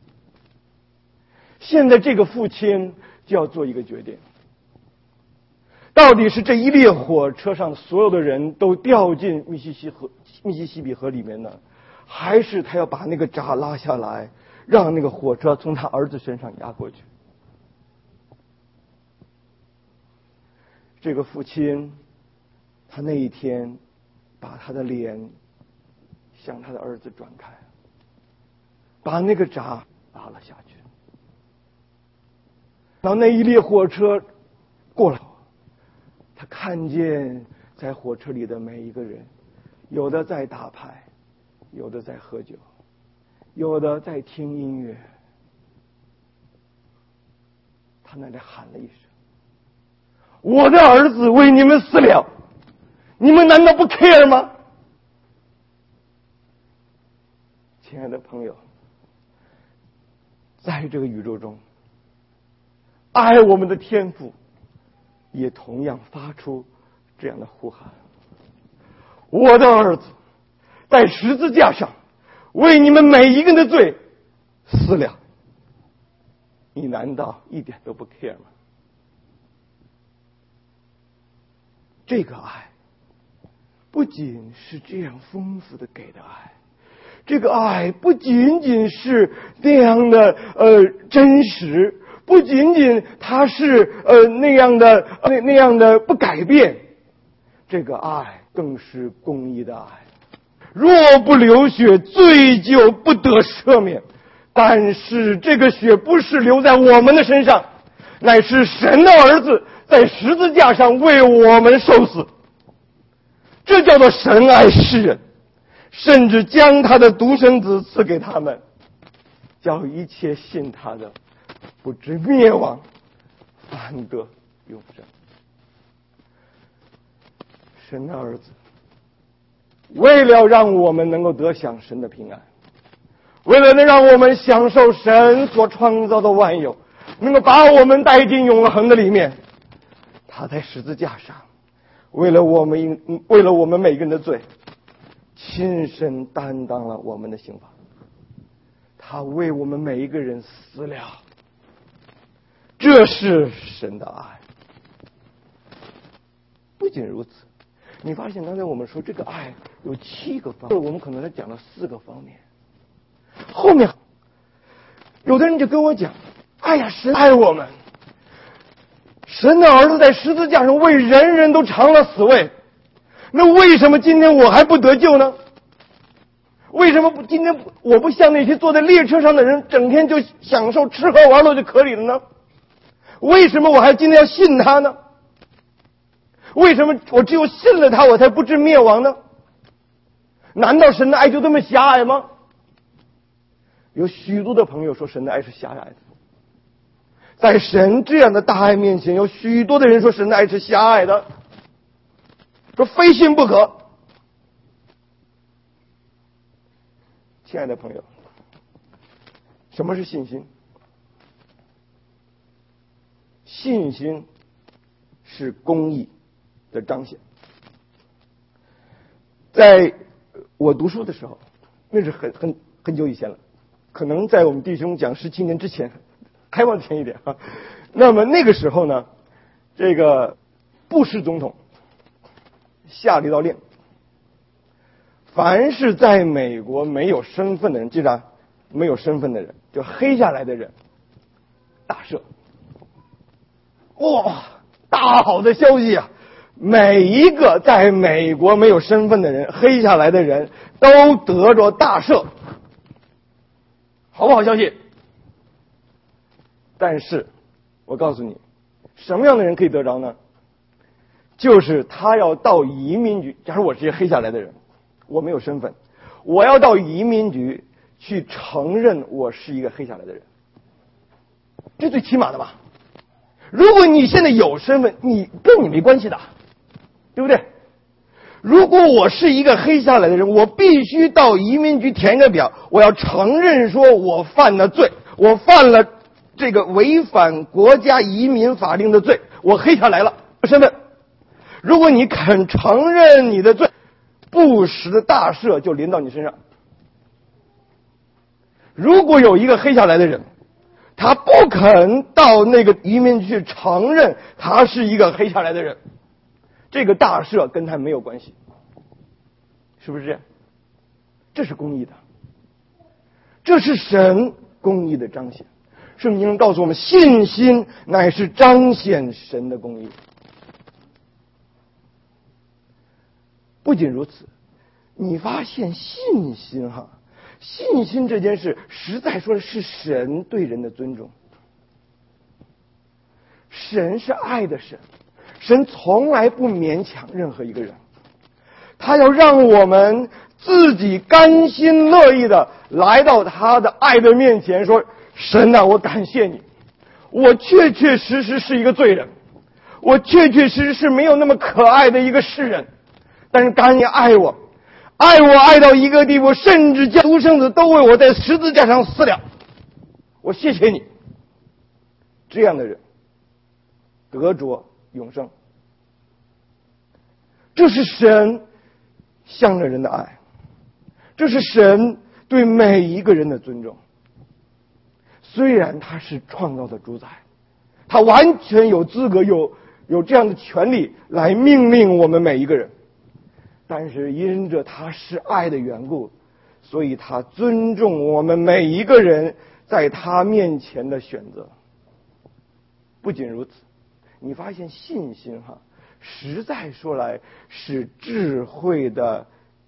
现在这个父亲就要做一个决定。到底是这一列火车上所有的人都掉进密西西河、密西西比河里面呢，还是他要把那个闸拉下来，让那个火车从他儿子身上压过去？这个父亲，他那一天把他的脸向他的儿子转开，把那个闸拉了下去。然后那一列火车过来，他看见在火车里的每一个人，有的在打牌，有的在喝酒，有的在听音乐。他那里喊了一声：“我的儿子为你们死了，你们难道不 care 吗？”亲爱的朋友，在这个宇宙中，爱我们的天父也同样发出这样的呼喊：“我的儿子在十字架上为你们每一个人的罪死了，你难道一点都不 care 吗？”这个爱不仅是这样丰富的给的爱，这个爱不仅仅是那样的呃真实，不仅仅它是呃那样的那那样的不改变，这个爱更是公义的爱。若不流血，罪就不得赦免。但是这个血不是流在我们的身上，乃是神的儿子在十字架上为我们受死。这叫做神爱世人，甚至将他的独生子赐给他们，叫一切信他的不至灭亡，反得永生。神的儿子为了让我们能够得享神的平安，为了能让我们享受神所创造的万有，能够把我们带进永恒的里面，他在十字架上为了我们为了我们每个人的罪，亲身担当了我们的刑罚，他为我们每一个人死了。这是神的爱。不仅如此，你发现刚才我们说这个爱有七个方面，我们可能才讲了四个方面。后面有的人就跟我讲：“哎呀，神爱我们，神的儿子在十字架上为人人都尝了死味，那为什么今天我还不得救呢？为什么不今天我不像那些坐在列车上的人，整天就享受吃喝玩乐就可以了呢？为什么我还今天要信他呢？为什么我只有信了他，我才不致灭亡呢？难道神的爱就这么狭隘吗？”有许多的朋友说神的爱是狭隘的，在神这样的大爱面前，有许多的人说神的爱是狭隘的，说非信不可。亲爱的朋友，什么是信心？信心是公义的彰显。在我读书的时候，那是很很很久以前了，可能在我们弟兄讲十七年之前，还往前一点啊。那么那个时候呢，这个布什总统下了一道令，凡是在美国没有身份的人，记着，没有身份的人，就黑下来的人，大赦。哇，大好的消息啊！ 每一个在美国没有身份的人，黑下来的人都得着大赦，好不好消息？但是我告诉你，什么样的人可以得着呢？就是他要到移民局，假如我是一个黑下来的人，我没有身份，我要到移民局去承认我是一个黑下来的人，这最起码的吧。如果你现在有身份，你跟你没关系的，对不对？如果我是一个黑下来的人，我必须到移民局填个表，我要承认说我犯了罪，我犯了这个违反国家移民法令的罪，我黑下来了身份。如果你肯承认你的罪，不时的大赦就临到你身上。如果有一个黑下来的人，他不肯到那个移民去承认他是一个黑下来的人，这个大赦跟他没有关系，是不是这样？这是公义的，这是神公义的彰显。圣经告诉我们，信心乃是彰显神的公义。不仅如此，你发现信心哈，信心这件事实在说的是神对人的尊重。神是爱的神，神从来不勉强任何一个人，他要让我们自己甘心乐意的来到他的爱的面前，说神啊，我感谢你，我确确实实是一个罪人，我确确实实是没有那么可爱的一个世人，但是感谢你爱我，爱我爱到一个地步，甚至将独生子都为我在十字架上死了，我谢谢你。这样的人得着永生，这是神向着人的爱，这是神对每一个人的尊重。虽然他是创造的主宰，他完全有资格有有这样的权利来命令我们每一个人，但是因着他是爱的缘故，所以他尊重我们每一个人在他面前的选择。不仅如此，你发现信心哈，实在说来是智慧的，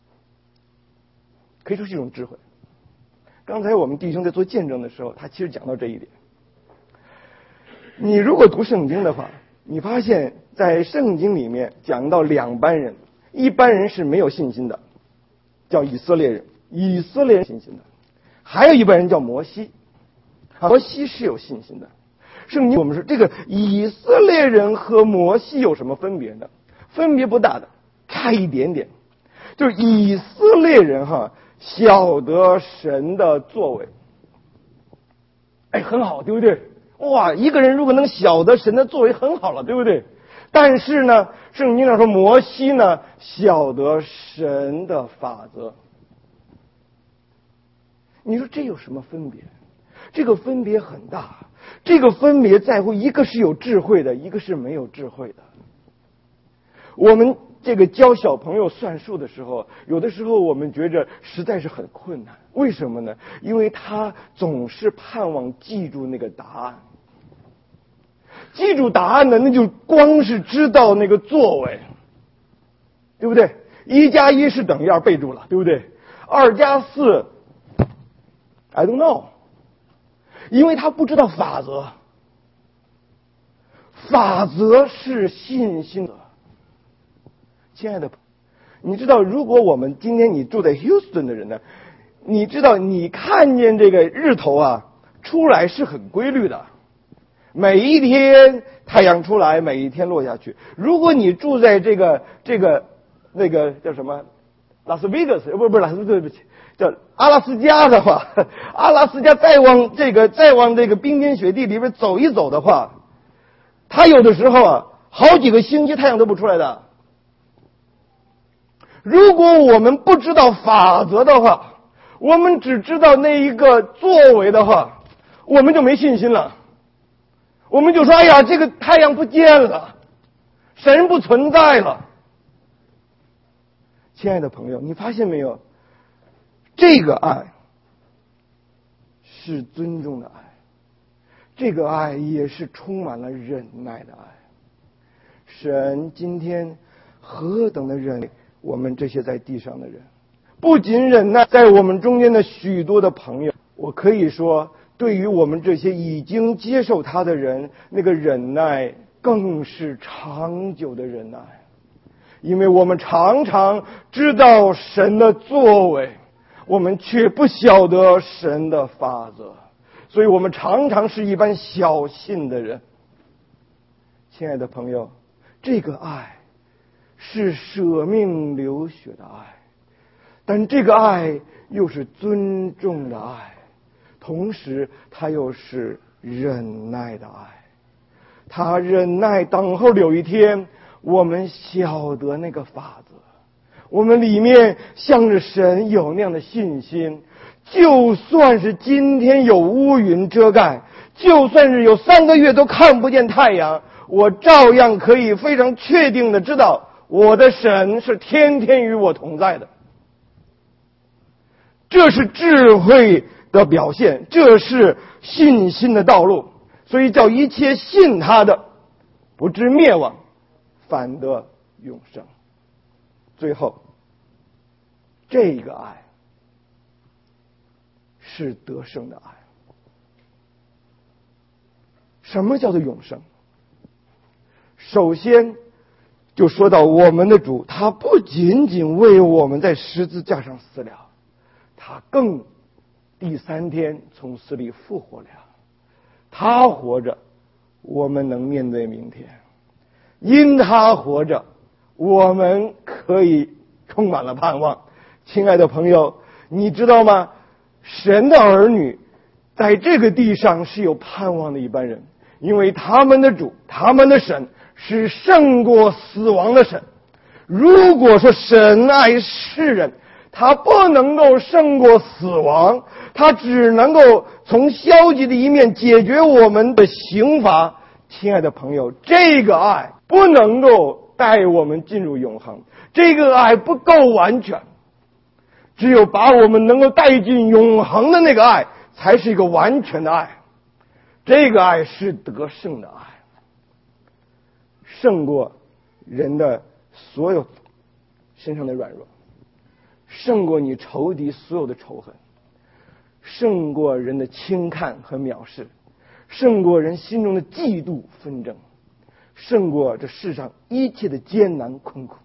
可以说是一种智慧。刚才我们弟兄在做见证的时候，他其实讲到这一点。你如果读圣经的话，你发现在圣经里面讲到两班人，一般人是没有信心的，叫以色列人，以色列人信心的；还有一般人叫摩西，摩西是有信心的。圣经我们说这个以色列人和摩西有什么分别呢？分别不大的，差一点点。就是以色列人哈晓得神的作为，哎，很好，对不对？哇，一个人如果能晓得神的作为，很好了，对不对？但是呢，圣经上说摩西呢晓得神的法则。你说这有什么分别？这个分别很大。这个分别在乎一个是有智慧的，一个是没有智慧的。我们这个教小朋友算数的时候，有的时候我们觉着实在是很困难。为什么呢？因为他总是盼望记住那个答案。记住答案呢，那就光是知道那个作为，对不对？一加一是等于二，背住了，对不对？二加四 I don't know， 因为他不知道法则。法则是信心的。亲爱的，你知道，如果我们今天你住在 Houston 的人呢，你知道你看见这个日头啊出来是很规律的，每一天太阳出来，每一天落下去。如果你住在这个这个那个叫什么拉斯维加斯，不是不是拉斯，对不起，叫阿拉斯加的话，阿拉斯加再往这个再往这个冰天雪地里边走一走的话，它有的时候啊好几个星期太阳都不出来的。如果我们不知道法则的话，我们只知道那一个作为的话，我们就没信心了。我们就说，哎呀，这个太阳不见了，神不存在了。亲爱的朋友，你发现没有？这个爱是尊重的爱，这个爱也是充满了忍耐的爱。 神今天何等的忍耐我们这些在地上的人，不仅忍耐在我们中间的许多的朋友，我可以说对于我们这些已经接受他的人，那个忍耐更是长久的忍耐。因为我们常常知道神的作为，我们却不晓得神的法则，所以我们常常是一般小信的人。亲爱的朋友，这个爱是舍命流血的爱，但这个爱又是尊重的爱，同时它又是忍耐的爱。他忍耐等候有一天我们晓得那个法则，我们里面向着神有那样的信心，就算是今天有乌云遮盖，就算是有三个月都看不见太阳，我照样可以非常确定的知道我的神是天天与我同在的。这是智慧的表现，这是信心的道路。所以叫一切信他的不至灭亡，反得永生。最后，这个爱是得胜的爱。什么叫做永生？首先就说到我们的主，他不仅仅为我们在十字架上死了，他更第三天从死里复活了。他活着，我们能面对明天；因他活着，我们可以充满了盼望。亲爱的朋友，你知道吗？神的儿女在这个地上是有盼望的一般人，因为他们的主，他们的神是胜过死亡的神。如果说神爱世人，他不能够胜过死亡，他只能够从消极的一面解决我们的刑罚。亲爱的朋友，这个爱不能够带我们进入永恒，这个爱不够完全，只有把我们能够带进永恒的那个爱，才是一个完全的爱。这个爱是得胜的爱，胜过人的所有身上的软弱，胜过你仇敌所有的仇恨，胜过人的轻看和藐视，胜过人心中的嫉妒纷争，胜过这世上一切的艰难困苦。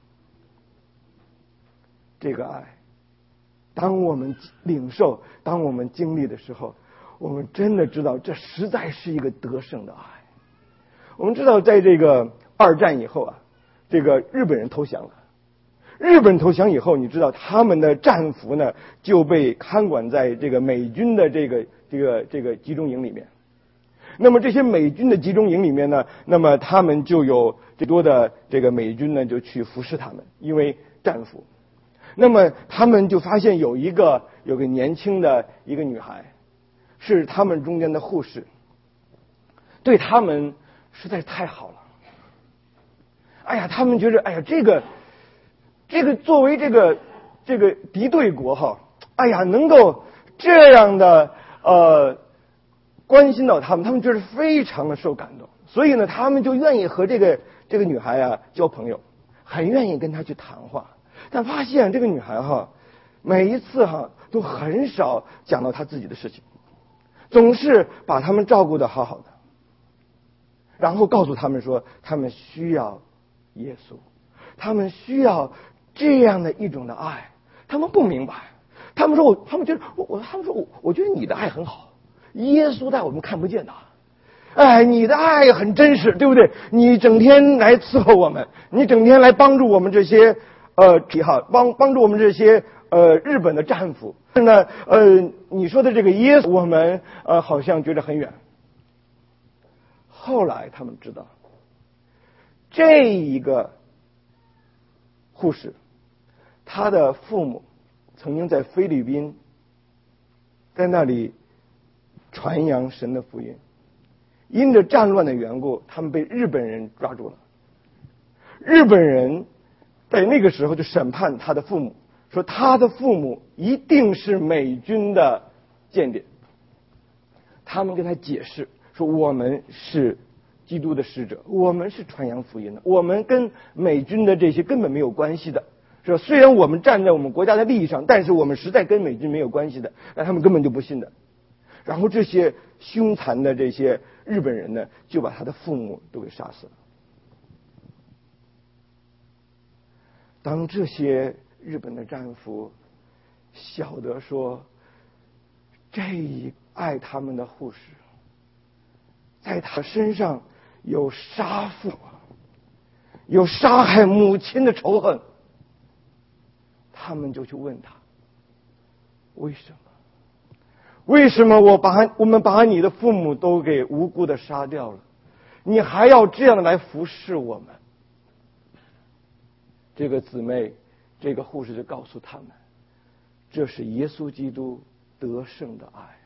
这个爱，当我们领受，当我们经历的时候，我们真的知道这实在是一个得胜的爱。我们知道在这个二战以后啊，这个日本人投降了。日本投降以后，你知道他们的战俘呢就被看管在这个美军的这个这个这个集中营里面。那么这些美军的集中营里面呢，那么他们就有最多的这个美军呢就去服侍他们，因为战俘。那么他们就发现有一个有个年轻的一个女孩，是他们中间的护士，对他们实在是太好了。哎呀，他们觉得，哎呀，这个。这个作为这个这个敌对国哈，哎呀，能够这样的呃关心到他们，他们觉得非常的受感动，所以呢，他们就愿意和这个这个女孩啊交朋友，很愿意跟她去谈话。但发现这个女孩哈，每一次哈都很少讲到她自己的事情，总是把他们照顾得好好的，然后告诉他们说，他们需要耶稣，他们需要这样的一种的爱。他们不明白，他们说我，他们觉得我，我他们说我，我觉得你的爱很好，耶稣在我们看不见的，哎，你的爱很真实，对不对？你整天来伺候我们，你整天来帮助我们这些呃，好帮帮助我们这些呃日本的战俘。那呃，你说的这个耶稣，我们呃好像觉得很远。后来他们知道，这一个护士，他的父母曾经在菲律宾，在那里传扬神的福音，因着战乱的缘故，他们被日本人抓住了。日本人在那个时候就审判他的父母，说他的父母一定是美军的间谍。他们跟他解释说，我们是基督的使者，我们是传扬福音的，我们跟美军的这些根本没有关系的，是吧？虽然我们站在我们国家的利益上，但是我们实在跟美军没有关系的，那他们根本就不信的。然后这些凶残的这些日本人呢，就把他的父母都给杀死了。当这些日本的战俘晓得说，这一爱他们的护士在他身上有杀父、有杀害母亲的仇恨，他们就去问他，为什么？为什么我把我们把你的父母都给无辜的杀掉了，你还要这样的来服侍我们？这个姊妹，这个护士就告诉他们，这是耶稣基督得胜的爱，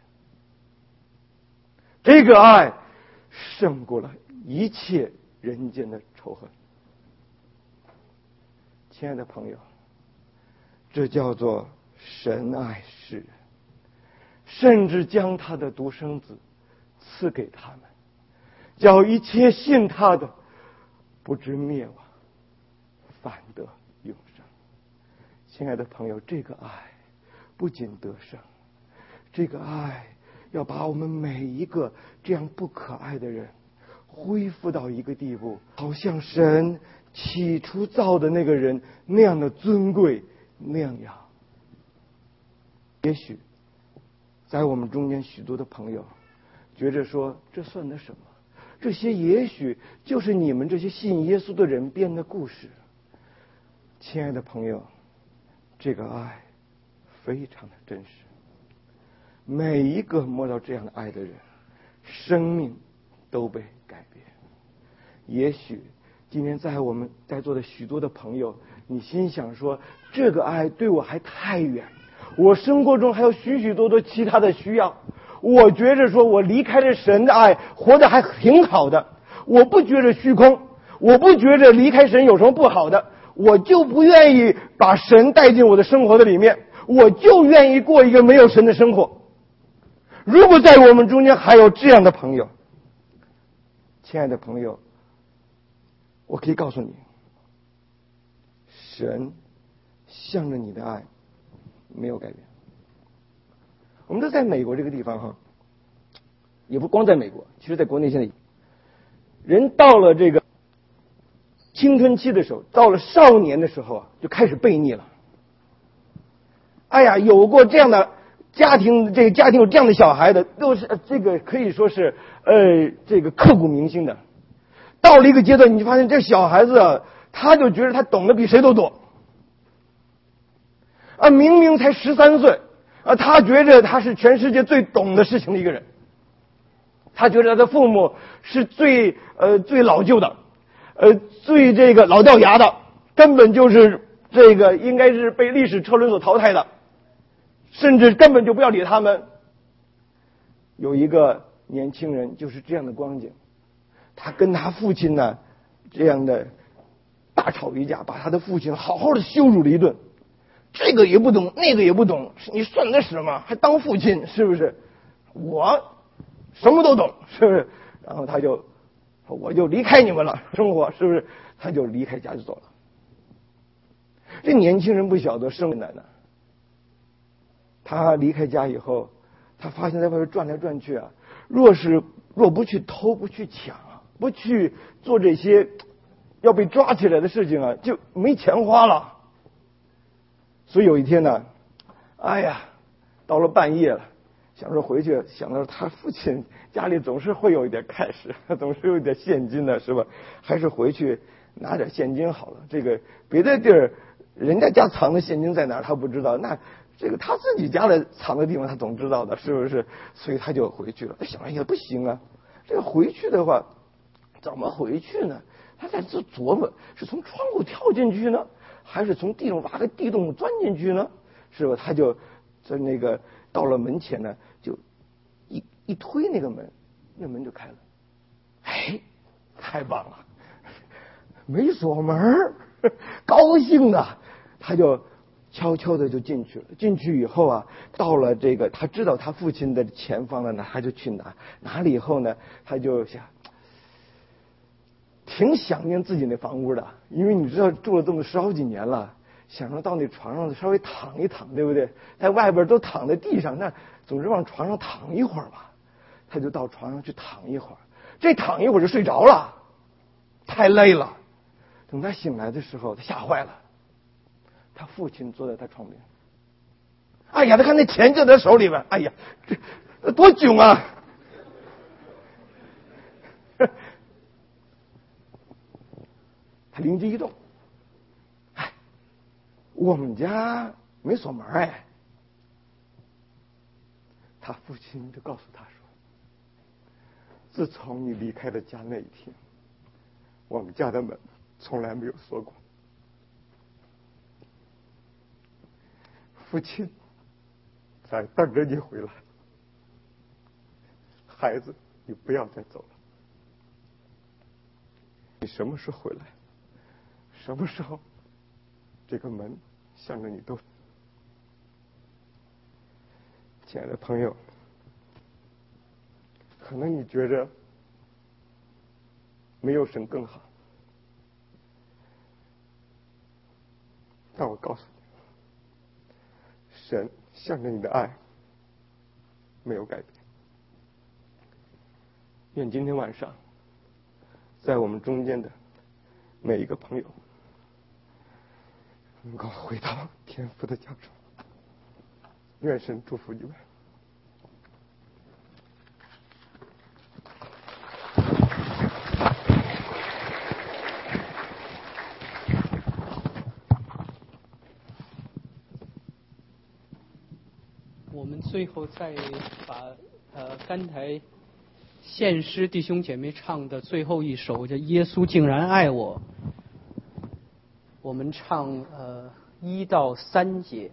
这个爱胜过了一切人间的仇恨。亲爱的朋友，这叫做神爱世人，甚至将他的独生子赐给他们，叫一切信他的不知灭亡，反得永生。亲爱的朋友，这个爱不仅得胜，这个爱要把我们每一个这样不可爱的人恢复到一个地步，好像神起初造的那个人那样的尊贵，那样样。也许在我们中间许多的朋友觉着说，这算得什么？这些也许就是你们这些信耶稣的人编的故事。亲爱的朋友，这个爱非常的真实，每一个摸到这样的爱的人，生命都被改变。也许今天在我们在座的许多的朋友，你心想说，这个爱对我还太远，我生活中还有许许多多其他的需要，我觉着说我离开了神的爱活得还挺好的，我不觉着虚空，我不觉着离开神有什么不好的，我就不愿意把神带进我的生活的里面，我就愿意过一个没有神的生活。如果在我们中间还有这样的朋友，亲爱的朋友，我可以告诉你，神向着你的爱没有改变。我们都在美国这个地方哈，也不光在美国，其实在国内现在人到了这个青春期的时候，到了少年的时候啊，就开始悖逆了。哎呀，有过这样的家庭，这个家庭有这样的小孩的，都是这个可以说是呃这个刻骨铭心的。到了一个阶段，你就发现这小孩子啊，他就觉得他懂得比谁都多啊，明明才十三岁啊，他觉着他是全世界最懂的事情的一个人，他觉得他的父母是最呃最老旧的，呃最这个老掉牙的，根本就是这个应该是被历史车轮所淘汰的，甚至根本就不要理他们。有一个年轻人就是这样的光景，他跟他父亲呢这样的大吵一架，把他的父亲好好的羞辱了一顿，这个也不懂那个也不懂，你算得什么，还当父亲是不是？我什么都懂是不是？然后他就我就离开你们了，生活是不是？他就离开家就走了。这年轻人不晓得生难呢，他离开家以后，他发现在外面转来转去啊，若是若不去偷不去抢啊，不去做这些要被抓起来的事情啊，就没钱花了。所以有一天呢，哎呀，到了半夜了，想说回去，想到他父亲家里总是会有一点cash，总是有一点现金的，是吧？还是回去拿点现金好了。这个别的地儿人家家藏的现金在哪儿他不知道，那这个他自己家的藏的地方他总知道的，是不是？所以他就回去了。他想，哎呀，不行啊，这个回去的话怎么回去呢？他在这琢磨，是从窗户跳进去呢，还是从地洞挖个地洞钻进去呢？是吧？他就在那个到了门前呢，就一一推那个门，那门就开了。哎，太棒了，没锁门，高兴啊！他就悄悄的就进去了。进去以后啊，到了这个他知道他父亲的前方了呢，他就去拿。拿了以后呢，他就想， 挺想念自己那房屋的，因为你知道住了这么十好几年了，想着到那床上稍微躺一躺，对不对？在外边都躺在地上，那总是往床上躺一会儿吧。他就到床上去躺一会儿，这躺一会儿就睡着了，太累了。等他醒来的时候，他吓坏了，他父亲坐在他床边。哎呀，他看那钱就在手里边，哎呀，这多囧啊！他灵机一动，哎，我们家没锁门哎。他父亲就告诉他说，自从你离开了家那一天，我们家的门从来没有锁过。父亲在等着你回来，孩子，你不要再走了。你什么时候回来，什么时候这个门向着你都。亲爱的朋友，可能你觉着没有神更好，但我告诉你，神向着你的爱没有改变。愿今天晚上在我们中间的每一个朋友能够回到天父的家中。愿神祝福你们。 我们最后再把呃刚才献诗弟兄姐妹唱的最后一首叫《耶稣竟然爱我》，我们唱呃一到三节。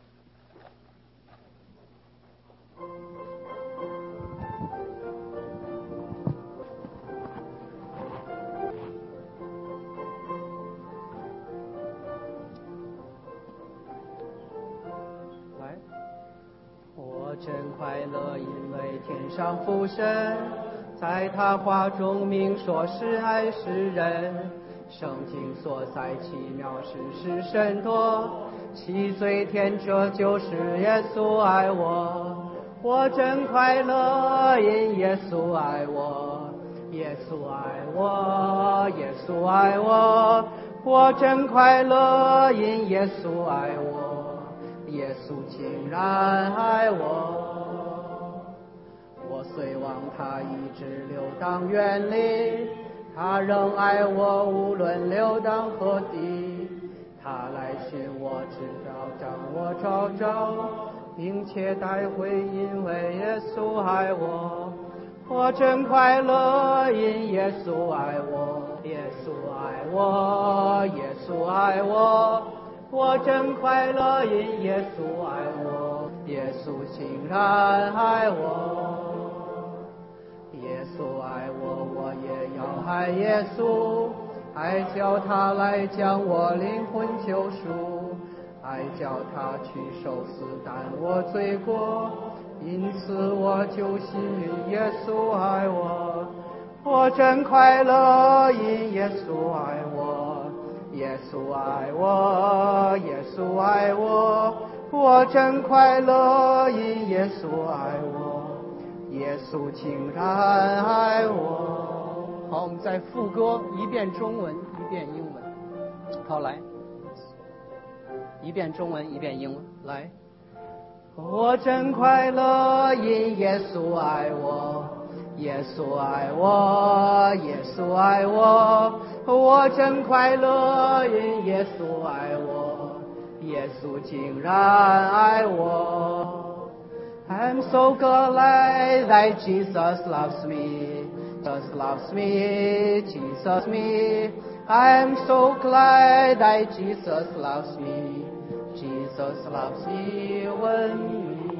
真快乐，因为天上父神在他话中明说是爱是人，圣经所在奇妙事是甚多，其最甜这就是耶稣爱我。我真快乐，因耶稣爱我，耶稣爱我，耶稣爱我。我真快乐，因耶稣爱我，耶稣竟然爱我。我虽往他一直流荡远离，他仍爱我，无论流荡何地。他来寻我，直到将我找着，并且带回，因为耶稣爱我。我真快乐，因耶稣爱我，耶稣爱我，耶稣爱我。我真快乐，因耶稣爱我，耶稣竟然爱我。耶稣爱我，我也要爱耶稣，爱叫他来将我灵魂救赎，爱叫他去受死担我罪过，因此我就信耶稣爱我。我真快乐，因耶稣爱我，耶稣爱我，耶稣爱我。我真快乐，因耶稣爱我，耶稣竟然爱我。 好，我们再副歌，一遍中文，一遍英文。好，来，一遍中文，一遍英文，来。 我真快乐，因耶稣爱我，耶稣爱我，耶稣爱我。我真快乐，因耶稣爱我，耶稣竟然爱我。I'm so glad that Jesus loves me, Jesus loves me, Jesus me. I'm so glad that Jesus loves me, Jesus loves me when